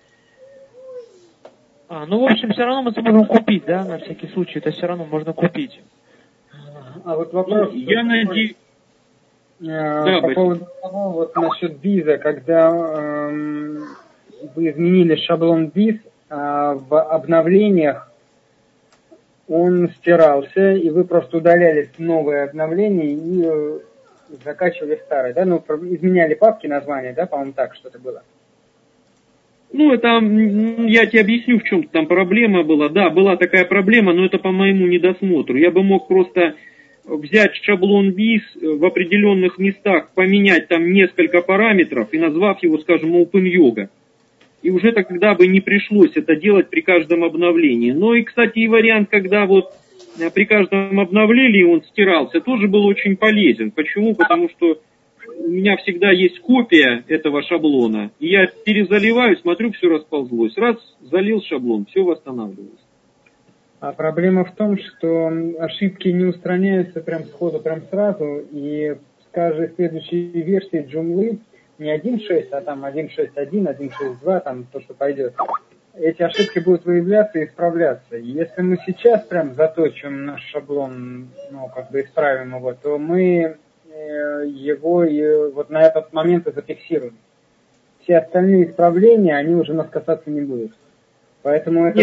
Ну, в общем, все равно мы сможем купить, да, на всякий случай, это все равно можно купить. А вот вопрос... Я надеюсь... по поводу того, вот насчет виза, когда вы изменили шаблон виз, в обновлениях он стирался, и вы просто удаляли новые обновления и закачивали старые, да? Ну, изменяли папки, названия, да, по-моему, так что-то было. Ну, это, я тебе объясню, в чем там проблема была. Да, была такая проблема, но это по моему недосмотру. Я бы мог просто взять шаблон виз в определенных местах, поменять там несколько параметров и назвав его, скажем, OpenYoga. И уже тогда бы не пришлось это делать при каждом обновлении. Но и, кстати, и вариант, когда вот при каждом обновлении он стирался, тоже был очень полезен. Почему? Потому что у меня всегда есть копия этого шаблона. И я перезаливаю, смотрю, все расползлось. Раз, залил шаблон, все восстанавливается. А проблема в том, что ошибки не устраняются прям сходу, прям сразу. И с каждой следующей версии Joomla не 1.6, а там 1.6.1, 1.6.2, там то, что пойдет. Эти ошибки будут выявляться и исправляться. И если мы сейчас прям заточим наш шаблон, ну, как бы исправим его, то мы его вот на этот момент и зафиксируем. Все остальные исправления, они уже нас касаться не будут. Поэтому это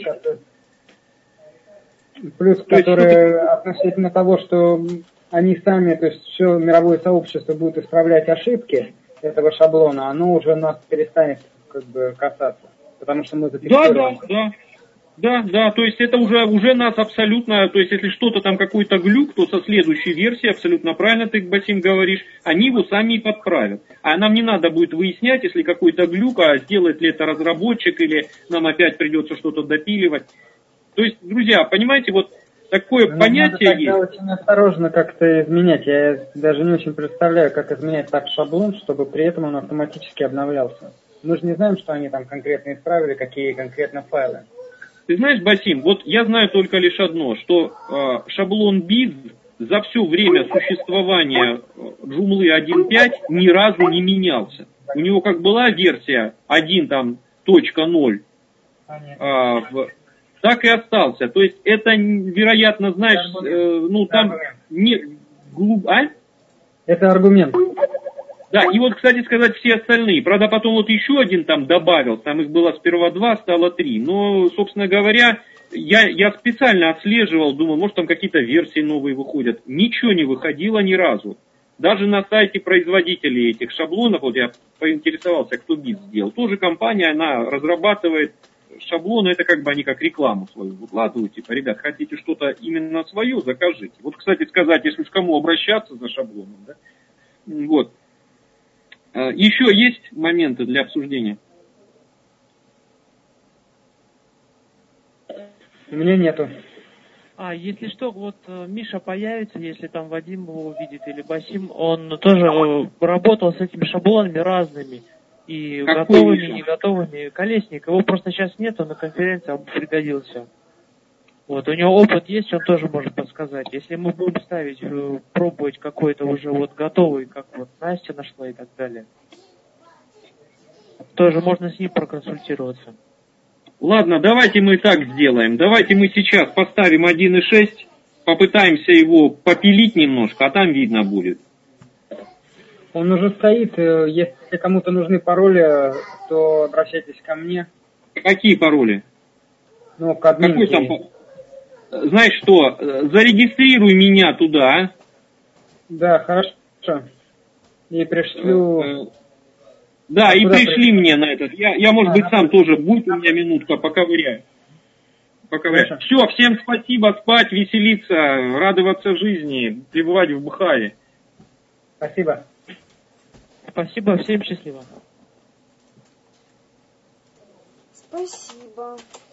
плюс, который относительно того, что они сами, то есть все мировое сообщество будет исправлять ошибки этого шаблона, оно уже нас перестанет как бы касаться, потому что мы зафиксируем. Да, то есть это уже нас абсолютно, то есть если что-то там какой-то глюк, то со следующей версии, абсолютно правильно ты, Басим, говоришь, они его сами и подправят. А нам не надо будет выяснять, если какой-то глюк, а сделает ли это разработчик, или нам опять придется что-то допиливать. То есть, друзья, понимаете, вот такое понятие надо есть. Очень осторожно как-то изменять. Я даже не очень представляю, как изменять так шаблон, чтобы при этом он автоматически обновлялся. Мы же не знаем, что они там конкретно исправили, какие конкретно файлы. Ты знаешь, Басим, вот я знаю только лишь одно, что шаблон BIS за все время существования Joomla 1.5 ни разу не менялся. У него как была версия 1.0, так и остался. То есть это, вероятно, знаешь, ну там не Это аргумент. Да, и вот, кстати сказать, все остальные. Правда, потом вот еще один там добавил, там их было сперва 2, стало 3. Но, собственно говоря, я специально отслеживал, думал, может там какие-то версии новые выходят. Ничего не выходило ни разу. Даже на сайте производителей этих шаблонов, вот я поинтересовался, кто BIS сделал. Тоже компания, она разрабатывает шаблоны, это как бы они как рекламу свою выкладывают. Типа, ребят, хотите что-то именно свое, закажите. Вот, кстати сказать, если уж кому обращаться за шаблоном, да, вот. Еще есть моменты для обсуждения? У меня нету. Если что, вот Миша появится, если там Вадим его увидит или Басим, он тоже работал с этими шаблонами разными. И Какой готовыми, Миша? не готовыми. Колесник, его просто сейчас нет, он на конференции, он пригодился. Вот, у него опыт есть, он тоже может подсказать. Если мы будем ставить, пробовать какой-то уже вот готовый, как вот Настя нашла и так далее, тоже можно с ним проконсультироваться. Ладно, давайте мы так сделаем. Давайте мы сейчас поставим 1.6, попытаемся его попилить немножко, а там видно будет. Он уже стоит. Если кому-то нужны пароли, то обращайтесь ко мне. Какие пароли? Ну, к админке. Какой там? Знаешь что, зарегистрируй меня туда. Да, хорошо. И пришлю... Да, и куда пришли мне на этот. Я может быть, сам тоже, будет у меня минутка, поковыряю. Все, всем спасибо, спать, веселиться, радоваться жизни, пребывать в Бхаве. Спасибо. Спасибо, всем счастливо. Спасибо.